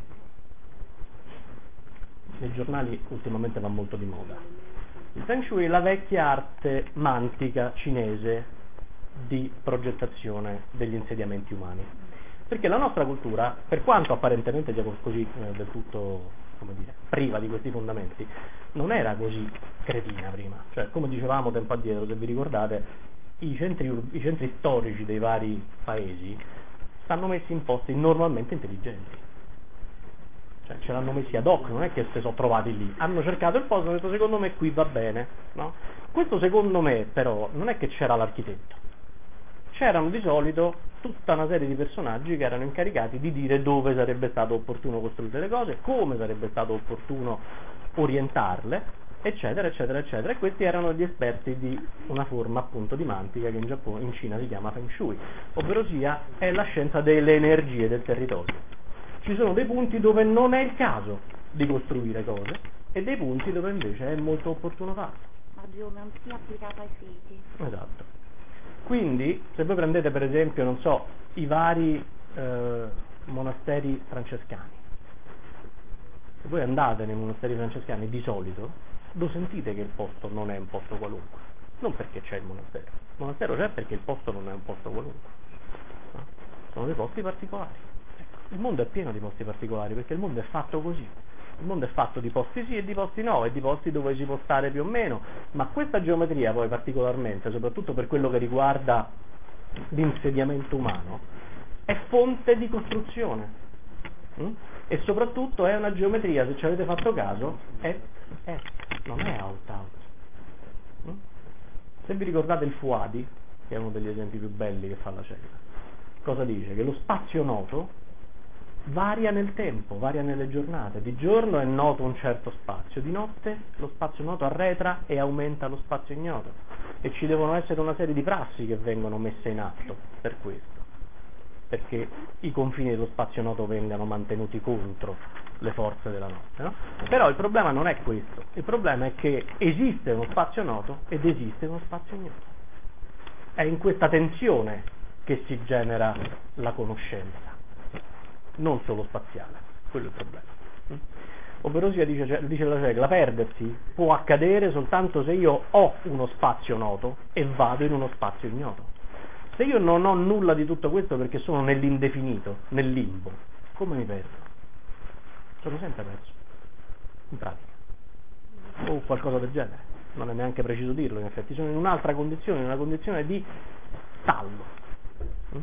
Nei giornali ultimamente va molto di moda. Il Feng Shui è la vecchia arte mantica cinese di progettazione degli insediamenti umani. Perché la nostra cultura, per quanto apparentemente sia così eh, del tutto, come dire, priva di questi fondamenti, non era così cretina prima. Cioè, come dicevamo tempo addietro, se vi ricordate, i centri, i centri storici dei vari paesi stanno messi in posti normalmente intelligenti. Cioè, ce l'hanno messi ad hoc, non è che si sono trovati lì, hanno cercato il posto e hanno detto secondo me qui va bene, no? Questo secondo me però non è che c'era l'architetto, c'erano di solito tutta una serie di personaggi che erano incaricati di dire dove sarebbe stato opportuno costruire le cose, come sarebbe stato opportuno orientarle, eccetera eccetera eccetera, e questi erano gli esperti di una forma appunto di mantica che in Giappone, in Cina si chiama Feng Shui, ovvero sia è la scienza delle energie del territorio. Ci sono dei punti dove non è il caso di costruire cose e dei punti dove invece è molto opportuno farlo. Ma geometria applicata ai siti. Esatto. Quindi, se voi prendete per esempio, non so, i vari eh, monasteri francescani, se voi andate nei monasteri francescani di solito, lo sentite che il posto non è un posto qualunque, non perché c'è il monastero, il monastero c'è perché il posto non è un posto qualunque, no? Sono dei posti particolari. Il mondo è pieno di posti particolari perché il mondo è fatto così, il mondo è fatto di posti sì e di posti no e di posti dove si può stare più o meno, ma questa geometria poi particolarmente, soprattutto per quello che riguarda l'insediamento umano, è fonte di costruzione mm? e soprattutto è una geometria, se ci avete fatto caso, è, è non è out-out. Mm? Se vi ricordate il Fuadi, che è uno degli esempi più belli che fa la Cella, cosa dice? Che lo spazio noto varia nel tempo, varia nelle giornate. Di giorno è noto un certo spazio, di notte lo spazio noto arretra e aumenta lo spazio ignoto. E ci devono essere una serie di prassi che vengono messe in atto per questo, perché i confini dello spazio noto vengano mantenuti contro le forze della notte, no? Però il problema non è questo, il problema è che esiste uno spazio noto ed esiste uno spazio ignoto. È in questa tensione che si genera la conoscenza, non solo spaziale, quello è il problema. Mm? Ovvero sia, dice, dice la Cegla, perdersi può accadere soltanto se io ho uno spazio noto e vado in uno spazio ignoto. Se io non ho nulla di tutto questo perché sono nell'indefinito, nel limbo, come mi perdo? Sono sempre perso, in pratica, o qualcosa del genere, non è neanche preciso dirlo, in effetti sono in un'altra condizione, in una condizione di stallo. Mm?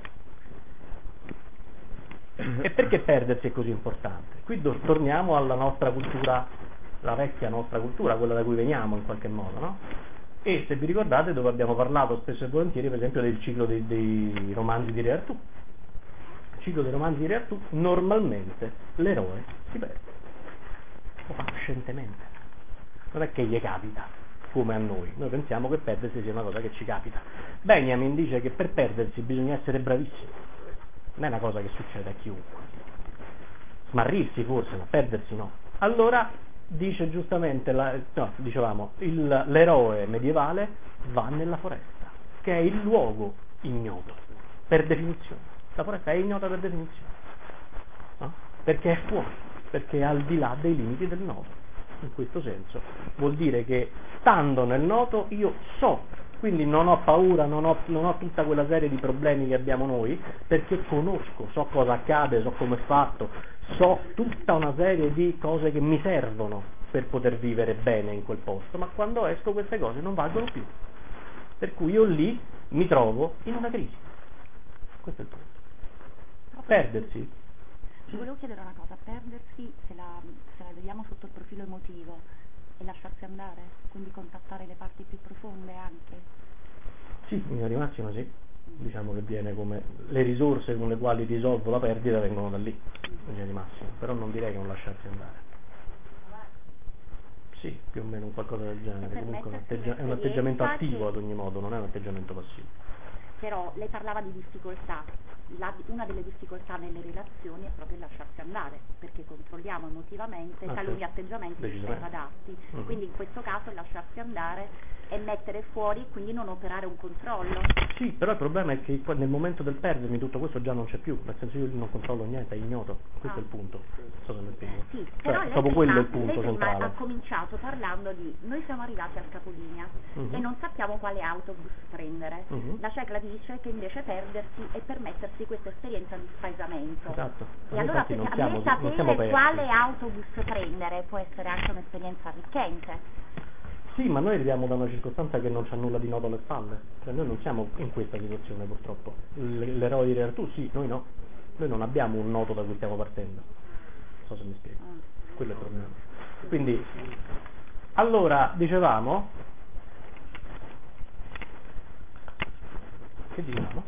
E perché perdersi è così importante? Qui do, torniamo alla nostra cultura, la vecchia nostra cultura, quella da cui veniamo in qualche modo, no? E se vi ricordate dove abbiamo parlato spesso e volentieri per esempio del ciclo dei, dei romanzi di Re Artù. Il ciclo dei romanzi di Re Artù, normalmente l'eroe si perde, lo fa scientemente, non è che gli capita come a noi, noi pensiamo che perdersi sia una cosa che ci capita. Benjamin dice che per perdersi bisogna essere bravissimi, non è una cosa che succede a chiunque. Smarrirsi forse, ma perdersi no. Allora dice giustamente, la, no, dicevamo, il, l'eroe medievale va nella foresta, che è il luogo ignoto, per definizione. La foresta è ignota per definizione, no? Perché è fuori, perché è al di là dei limiti del noto. In questo senso vuol dire che stando nel noto io so, quindi non ho paura, non ho, non ho tutta quella serie di problemi che abbiamo noi, perché conosco, so cosa accade, so come è fatto, so tutta una serie di cose che mi servono per poter vivere bene in quel posto, ma quando esco queste cose non valgono più, per cui io lì mi trovo in una crisi. Questo è il punto. Perdersi. Ti volevo chiedere una cosa, perdersi se la, se la vediamo sotto il profilo emotivo e lasciarsi andare, quindi contattare le parti più profonde anche? Sì, in linea di massima sì, diciamo che viene come le risorse con le quali risolvo la perdita vengono da lì, in linea di massima, però non direi che non lasciarsi andare. Sì, più o meno un qualcosa del genere, comunque un atteggia- è un atteggiamento attivo ad ogni modo, non è un atteggiamento passivo. Però lei parlava di difficoltà, La, una delle difficoltà nelle relazioni è proprio il lasciarsi andare, perché controlliamo emotivamente ah, taluni sì. atteggiamenti che sono adatti, mm-hmm. Quindi in questo caso il lasciarsi andare e mettere fuori, quindi non operare un controllo. Sì, però il problema è che nel momento del perdermi tutto questo già non c'è più, nel senso io non controllo niente, è ignoto, questo Ah. è il punto. Non so se mi spiego. Sì, Cioè, però lei proprio prima, quello è il punto lei prima centrale. ha cominciato parlando di noi siamo arrivati al capolinea Mhm. e non sappiamo quale autobus prendere. Mhm. La cecla dice che invece perdersi è permettersi questa esperienza di spaesamento. Esatto. E Noi allora infatti non a siamo, me non siamo sapere persi. quale autobus prendere può essere anche un'esperienza arricchente. Sì, ma noi arriviamo da una circostanza che non c'ha nulla di noto alle spalle, cioè noi non siamo in questa situazione purtroppo. L- L'eroe di Re Artù sì, noi no, noi non abbiamo un noto da cui stiamo partendo, non so se mi spiego, Mm. quello è il problema. Quindi, allora, dicevamo, che dicevamo?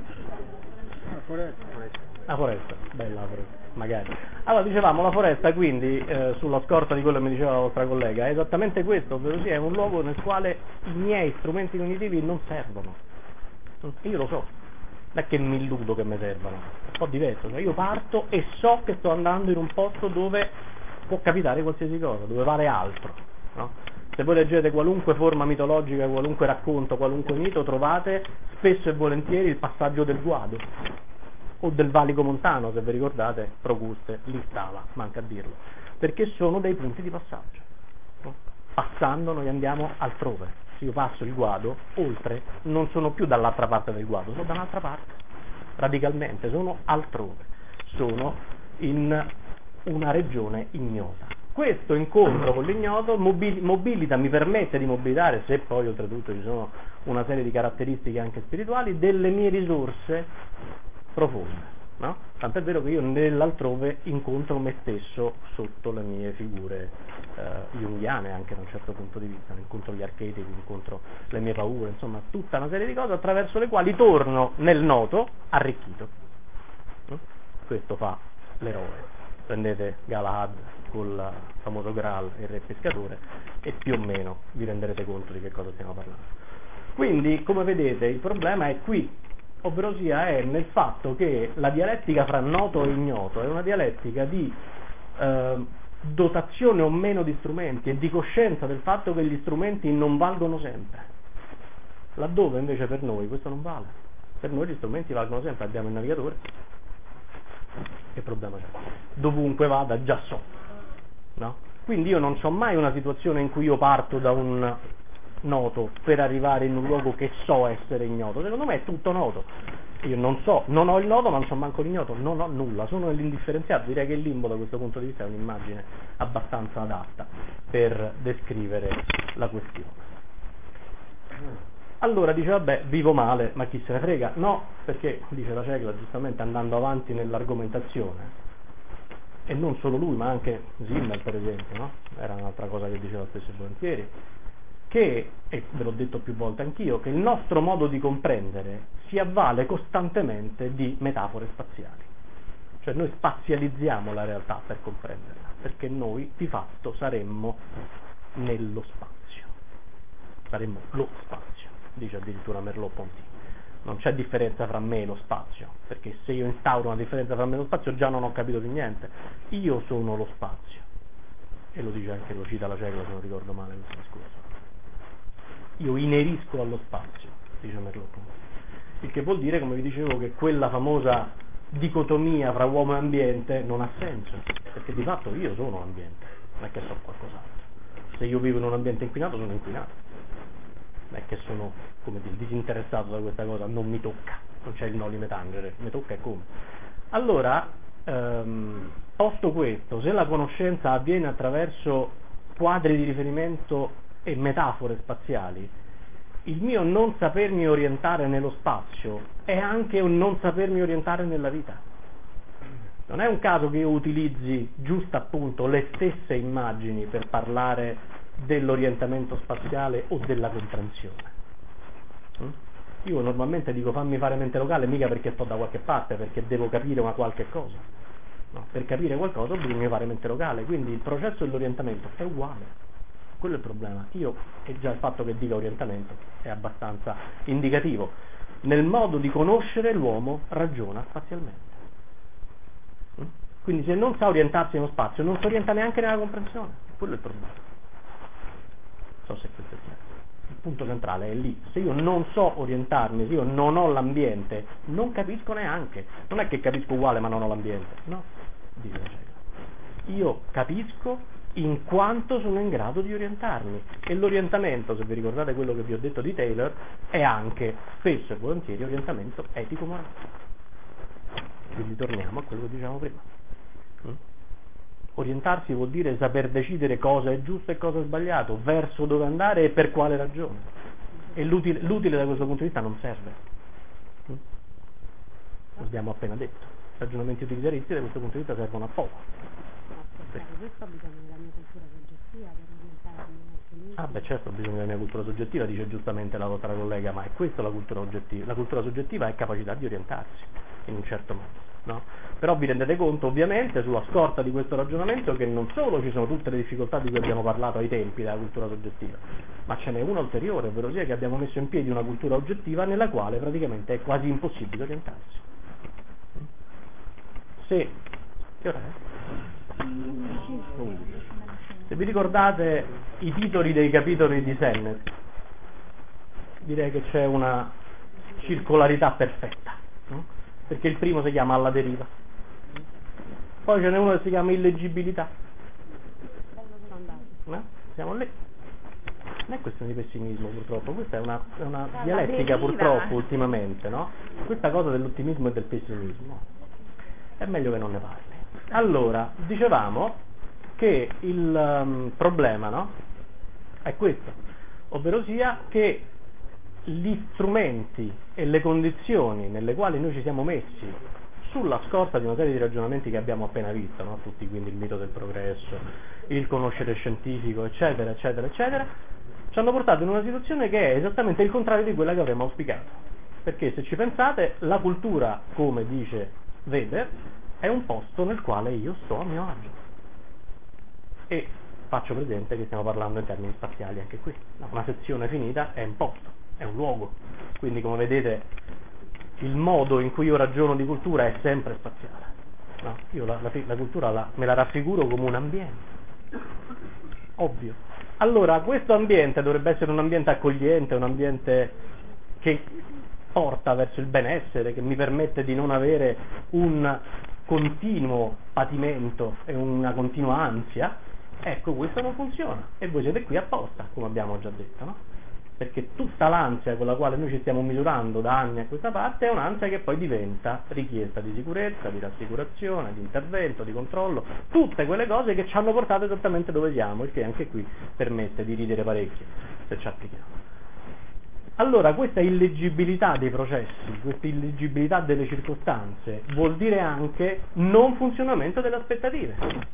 La foresta. La foresta, bella la foresta, magari. Allora, dicevamo, la foresta quindi, eh, sulla scorta di quello che mi diceva la vostra collega, è esattamente questo, ovvero sia è un luogo nel quale i miei strumenti cognitivi non servono. Io lo so, non è che mi illudo che mi servano, è un po' diverso, cioè io parto e so che sto andando in un posto dove può capitare qualsiasi cosa, dove vale altro, no? Se voi leggete qualunque forma mitologica, qualunque racconto, qualunque mito, trovate spesso e volentieri il passaggio del guado o del valico montano, se vi ricordate, Procuste lì stava, manca a dirlo, perché sono dei punti di passaggio, no? Passando noi andiamo altrove. Se io passo il guado, oltre, non sono più dall'altra parte del guado, sono da un'altra parte, radicalmente, sono altrove, sono in una regione ignota. Questo incontro con l'ignoto mobil- mobilita, mi permette di mobilitare, se poi oltretutto ci sono una serie di caratteristiche anche spirituali, delle mie risorse profonde, no? Tant'è vero che io nell'altrove incontro me stesso sotto le mie figure eh, junghiane, anche da un certo punto di vista, incontro gli archetipi, incontro le mie paure, insomma tutta una serie di cose attraverso le quali torno nel noto arricchito, no? Questo fa l'eroe. Prendete Galahad col famoso Graal e il re pescatore e più o meno vi renderete conto di che cosa stiamo parlando. Quindi, come vedete, il problema è qui, ovvero sia è nel fatto che la dialettica fra noto e ignoto è una dialettica di eh, dotazione o meno di strumenti e di coscienza del fatto che gli strumenti non valgono sempre, laddove invece per noi questo non vale. Per noi gli strumenti valgono sempre, abbiamo il navigatore, che problema c'è? Dovunque vada già so, no? Quindi io non ho mai una situazione in cui io parto da un noto per arrivare in un luogo che so essere ignoto. Secondo me è tutto noto. Io non so, non ho il noto, ma non so manco l'ignoto, non ho nulla, sono nell'indifferenziato. Direi che il limbo da questo punto di vista è un'immagine abbastanza adatta per descrivere la questione. Allora dice vabbè, vivo male, ma chi se ne frega? No, perché dice la cecla giustamente andando avanti nell'argomentazione, e non solo lui ma anche Simmel per esempio, no? Era un'altra cosa che diceva spesso e volentieri, che, e ve l'ho detto più volte anch'io, che il nostro modo di comprendere si avvale costantemente di metafore spaziali, cioè noi spazializziamo la realtà per comprenderla, perché noi di fatto saremmo nello spazio, saremmo lo spazio, dice addirittura Merleau-Ponty. Non c'è differenza fra me e lo spazio, perché se io instauro una differenza fra me e lo spazio già non ho capito di niente. Io sono lo spazio, e lo dice anche, lo cita la cecla se non ricordo male questo discorso. Io inerisco allo spazio, dice Merleau-Ponty, il che vuol dire, come vi dicevo, che quella famosa dicotomia fra uomo e ambiente non ha senso, perché di fatto io sono l'ambiente, non è che so qualcos'altro. Se io vivo in un ambiente inquinato sono inquinato, non è che sono, come dire, disinteressato da questa cosa, non mi tocca, non c'è il nolime tangere, mi tocca e come. Allora, ehm, posto questo, se la conoscenza avviene attraverso quadri di riferimento e metafore spaziali, il mio non sapermi orientare nello spazio è anche un non sapermi orientare nella vita. Non è un caso che io utilizzi giusto appunto le stesse immagini per parlare dell'orientamento spaziale o della comprensione. Io normalmente dico fammi fare mente locale mica perché sto da qualche parte, perché devo capire una qualche cosa, no? Per capire qualcosa bisogna fare mente locale, quindi il processo dell'orientamento è uguale, quello è il problema. Io, e già il fatto che dica orientamento è abbastanza indicativo, nel modo di conoscere l'uomo ragiona spazialmente. Quindi se non sa orientarsi nello spazio non si orienta neanche nella comprensione, quello è il problema. Non so se questo è chiaro. Il punto centrale è lì. Se io non so orientarmi, se io non ho l'ambiente, non capisco neanche. Non è che capisco uguale ma non ho l'ambiente, no? Dice io capisco in quanto sono in grado di orientarmi. E l'orientamento, se vi ricordate quello che vi ho detto di Taylor, è anche spesso e volentieri orientamento etico-morale. Quindi torniamo a quello che dicevamo prima. Mm? Orientarsi vuol dire saper decidere cosa è giusto e cosa è sbagliato, verso dove andare e per quale ragione. E l'utile, l'utile da questo punto di vista non serve. Mm? Lo abbiamo appena detto. I ragionamenti utilitaristi da questo punto di vista servono a poco. Questo ha bisogno della mia cultura soggettiva per orientarmi. Ah beh certo, bisogna della mia cultura soggettiva, dice giustamente la vostra collega, ma è questa la cultura oggettiva. La cultura soggettiva è capacità di orientarsi in un certo modo, no? Però vi rendete conto ovviamente sulla scorta di questo ragionamento che non solo ci sono tutte le difficoltà di cui abbiamo parlato ai tempi della cultura soggettiva, ma ce n'è una ulteriore, ovvero sia che abbiamo messo in piedi una cultura oggettiva nella quale praticamente è quasi impossibile orientarsi. Se che ora è? Se vi ricordate i titoli dei capitoli di Sennett, direi che c'è una circolarità perfetta, no? Perché il primo si chiama Alla deriva, poi ce n'è uno che si chiama Illeggibilità, no? Siamo lì. Non è questione di pessimismo purtroppo, questa è una, è una dialettica purtroppo ultimamente, no? Questa cosa dell'ottimismo e del pessimismo è meglio che non ne parli. Allora, dicevamo che il um, problema, no? È questo, ovvero sia che gli strumenti e le condizioni nelle quali noi ci siamo messi sulla scorta di una serie di ragionamenti che abbiamo appena visto, no? Tutti, quindi il mito del progresso, il conoscere scientifico, eccetera, eccetera, eccetera, ci hanno portato in una situazione che è esattamente il contrario di quella che avremmo auspicato. Perché se ci pensate, la cultura, come dice Weber, è un posto nel quale io sto a mio agio. E faccio presente che stiamo parlando in termini spaziali anche qui. Una sezione finita è un posto, è un luogo. Quindi come vedete il modo in cui io ragiono di cultura è sempre spaziale. No? Io la, la, la cultura la, me la raffiguro come un ambiente. Ovvio. Allora questo ambiente dovrebbe essere un ambiente accogliente, un ambiente che porta verso il benessere, che mi permette di non avere un continuo patimento e una continua ansia. Ecco, questo non funziona e voi siete qui apposta, come abbiamo già detto, no? Perché tutta l'ansia con la quale noi ci stiamo misurando da anni a questa parte è un'ansia che poi diventa richiesta di sicurezza, di rassicurazione, di intervento, di controllo, tutte quelle cose che ci hanno portato esattamente dove siamo, il che anche qui permette di ridere parecchio se ci applichiamo. Allora, questa illeggibilità dei processi, questa illeggibilità delle circostanze, vuol dire anche non funzionamento delle aspettative.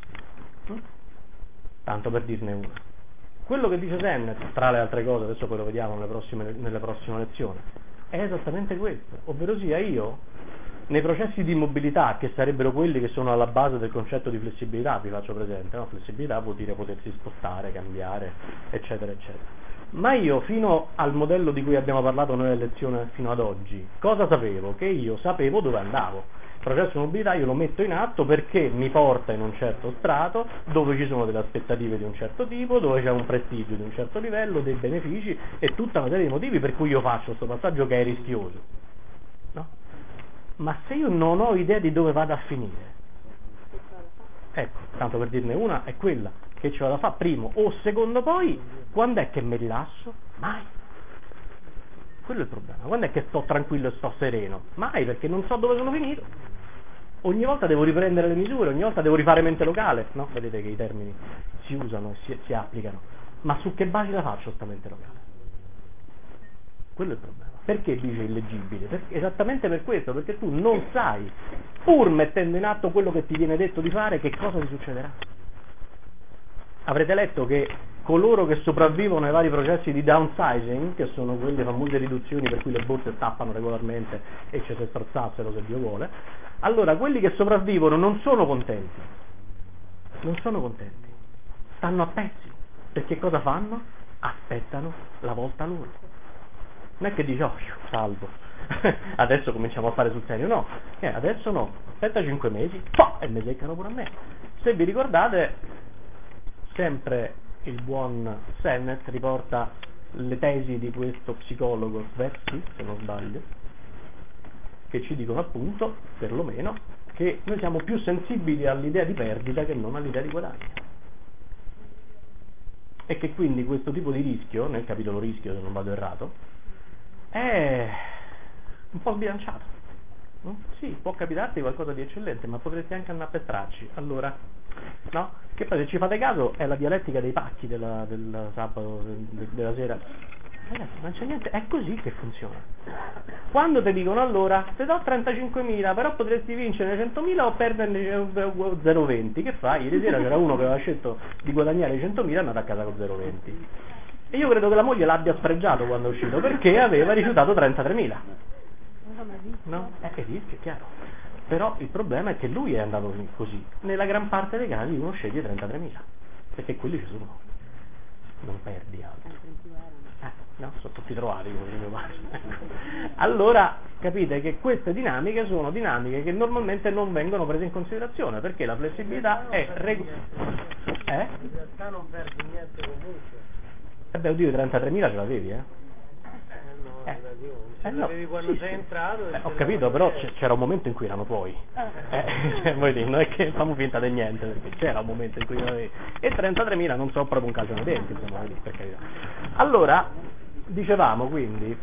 Tanto per dirne una. Quello che dice Sennett, tra le altre cose, adesso poi lo vediamo nelle prossime, nelle prossime lezioni, è esattamente questo, ovvero sia io, nei processi di mobilità, che sarebbero quelli che sono alla base del concetto di flessibilità, vi faccio presente, no? Flessibilità vuol dire potersi spostare, cambiare, eccetera, eccetera. Ma io fino al modello di cui abbiamo parlato noi a lezione fino ad oggi, cosa sapevo? Che io sapevo dove andavo. Il processo di mobilità io lo metto in atto perché mi porta in un certo strato, dove ci sono delle aspettative di un certo tipo, dove c'è un prestigio di un certo livello, dei benefici e tutta una serie di motivi per cui io faccio questo passaggio che è rischioso. No? Ma se io non ho idea di dove vado a finire, ecco, tanto per dirne una, è quella che ci vado a fare primo o secondo poi, quando è che mi rilasso? Mai. Quello è il problema. Quando è che sto tranquillo e sto sereno? Mai, perché non so dove sono finito. Ogni volta devo riprendere le misure, ogni volta devo rifare mente locale, no? Vedete che i termini si usano e si, si applicano. Ma su che base la faccio sta mente locale? Quello è il problema. Perché dice illeggibile? Perché, esattamente per questo, perché tu non sai, pur mettendo in atto quello che ti viene detto di fare, che cosa ti succederà. Avrete letto che coloro che sopravvivono ai vari processi di downsizing, che sono quelle famose riduzioni per cui le borse tappano regolarmente e ci si strozzassero se Dio vuole, allora quelli che sopravvivono non sono contenti, non sono contenti, stanno a pezzi, perché cosa fanno? Aspettano la volta loro. Non è che dici, oh, salvo, adesso cominciamo a fare sul serio, no, eh, adesso no, aspetta cinque mesi, po, e mi seccano pure a me. Se vi ricordate, sempre il buon Sennett riporta le tesi di questo psicologo Sversi, se non sbaglio, che ci dicono appunto, perlomeno, che noi siamo più sensibili all'idea di perdita che non all'idea di guadagno. E che quindi questo tipo di rischio, nel capitolo rischio se non vado errato, è un po' sbilanciato. No? Sì, può capitarti qualcosa di eccellente, ma potresti anche andare a pestrarci. Allora, no? Che poi se ci fate caso è la dialettica dei pacchi della, del sabato, de, della sera. Ragazzi, non c'è niente, è così che funziona. Quando ti dicono allora, ti do trentacinquemila, però potresti vincere centomila o perderne zero virgola venti, che fai? Ieri sera c'era uno che aveva scelto di guadagnare centomila e è andato a casa con zero virgola venti. E io credo che la moglie l'abbia sfregiato quando è uscito, perché aveva rifiutato trentatremila. No? È che rischio, è chiaro. Però il problema è che lui è andato così. Nella gran parte dei casi uno sceglie trentatremila, perché quelli ci sono. Non perdi altro. Eh, no, sono tutti trovati come mio padre. Allora capite che queste dinamiche sono dinamiche che normalmente non vengono prese in considerazione, perché la flessibilità è regu- eh? In realtà non perdi niente comunque. E beh, oddio, i trentatremila ce l'avevi, eh? Eh, Eh, no, l'avevi quando sì, sei sì. entrato. Eh, ho capito, però c- c'era un momento in cui erano tuoi. Eh, cioè, voglio dire, non è che famo finta di niente, perché c'era un momento in cui li avevi. E trentatremila non so proprio un calcio nei denti, insomma, voglio dire, per carità. Allora, dicevamo quindi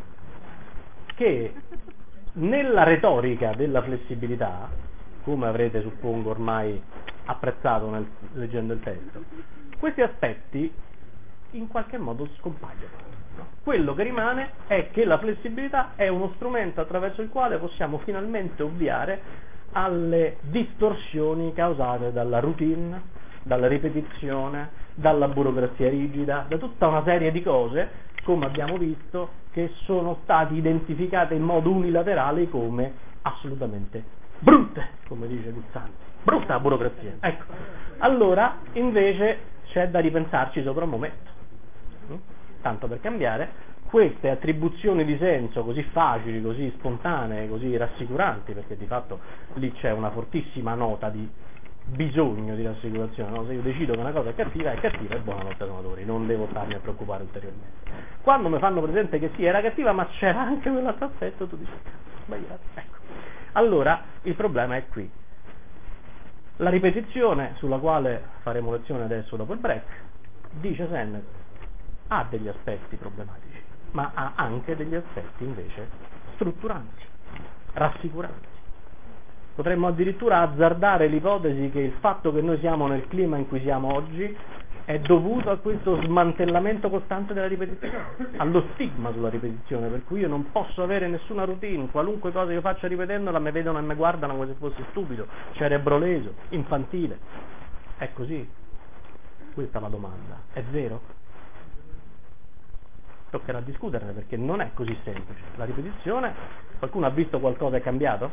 che nella retorica della flessibilità, come avrete suppongo ormai apprezzato nel, leggendo il testo, questi aspetti in qualche modo scompaiono. Quello che rimane è che la flessibilità è uno strumento attraverso il quale possiamo finalmente ovviare alle distorsioni causate dalla routine, dalla ripetizione, dalla burocrazia rigida, da tutta una serie di cose, come abbiamo visto, che sono state identificate in modo unilaterale come assolutamente brutte, come dice Guzzanti. Brutta la burocrazia. Ecco. Allora, invece, c'è da ripensarci sopra un momento. Tanto per cambiare, queste attribuzioni di senso così facili, così spontanee, così rassicuranti, perché di fatto lì c'è una fortissima nota di bisogno di rassicurazione, no? Se io decido che una cosa è cattiva, è cattiva e buonanotte donatori, non devo starmi a preoccupare ulteriormente. Quando mi fanno presente che sì, era cattiva, ma c'era anche quell'altro aspetto, tu dici, sbagliato, ecco. Allora, il problema è qui. La ripetizione, sulla quale faremo lezione adesso dopo il break, dice Sennett, ha degli aspetti problematici, ma ha anche degli aspetti invece strutturanti, rassicuranti. Potremmo addirittura azzardare l'ipotesi che il fatto che noi siamo nel clima in cui siamo oggi è dovuto a questo smantellamento costante della ripetizione, allo stigma sulla ripetizione, per cui io non posso avere nessuna routine, qualunque cosa io faccia ripetendola mi vedono e mi guardano come se fossi stupido, cerebroleso, infantile. È così? Questa è la domanda. È vero? Toccherà discuterne perché non è così semplice. La ripetizione, qualcuno ha visto qualcosa è cambiato?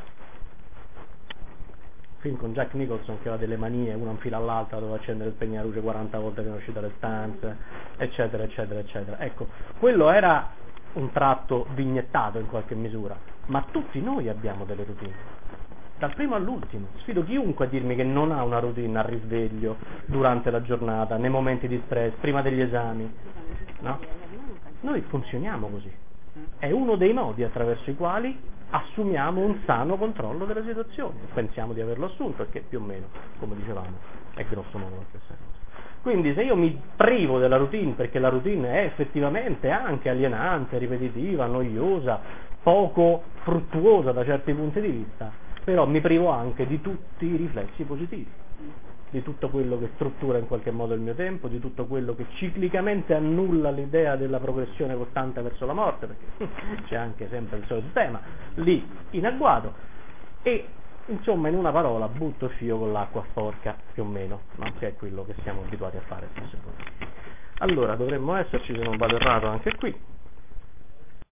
Film con Jack Nicholson che ha delle manie, una in fila all'altra, dove accendere il spegnaluce quaranta volte prima di uscire dalle stanze, eccetera, eccetera, eccetera. Ecco, quello era un tratto vignettato in qualche misura, ma tutti noi abbiamo delle routine, dal primo all'ultimo. Sfido chiunque a dirmi che non ha una routine al risveglio, durante la giornata, nei momenti di stress, prima degli esami, no? Noi funzioniamo così, è uno dei modi attraverso i quali assumiamo un sano controllo della situazione, pensiamo di averlo assunto, perché più o meno, come dicevamo, è grosso modo la stessa cosa. Quindi se io mi privo della routine, perché la routine è effettivamente anche alienante, ripetitiva, noiosa, poco fruttuosa da certi punti di vista, però mi privo anche di tutti i riflessi positivi, di tutto quello che struttura in qualche modo il mio tempo, di tutto quello che ciclicamente annulla l'idea della progressione costante verso la morte, perché c'è anche sempre il solito tema lì in agguato, e insomma in una parola butto fio con l'acqua sporca più o meno, no? Che è quello che siamo abituati a fare spesso. Allora dovremmo esserci, se non vado errato, anche qui.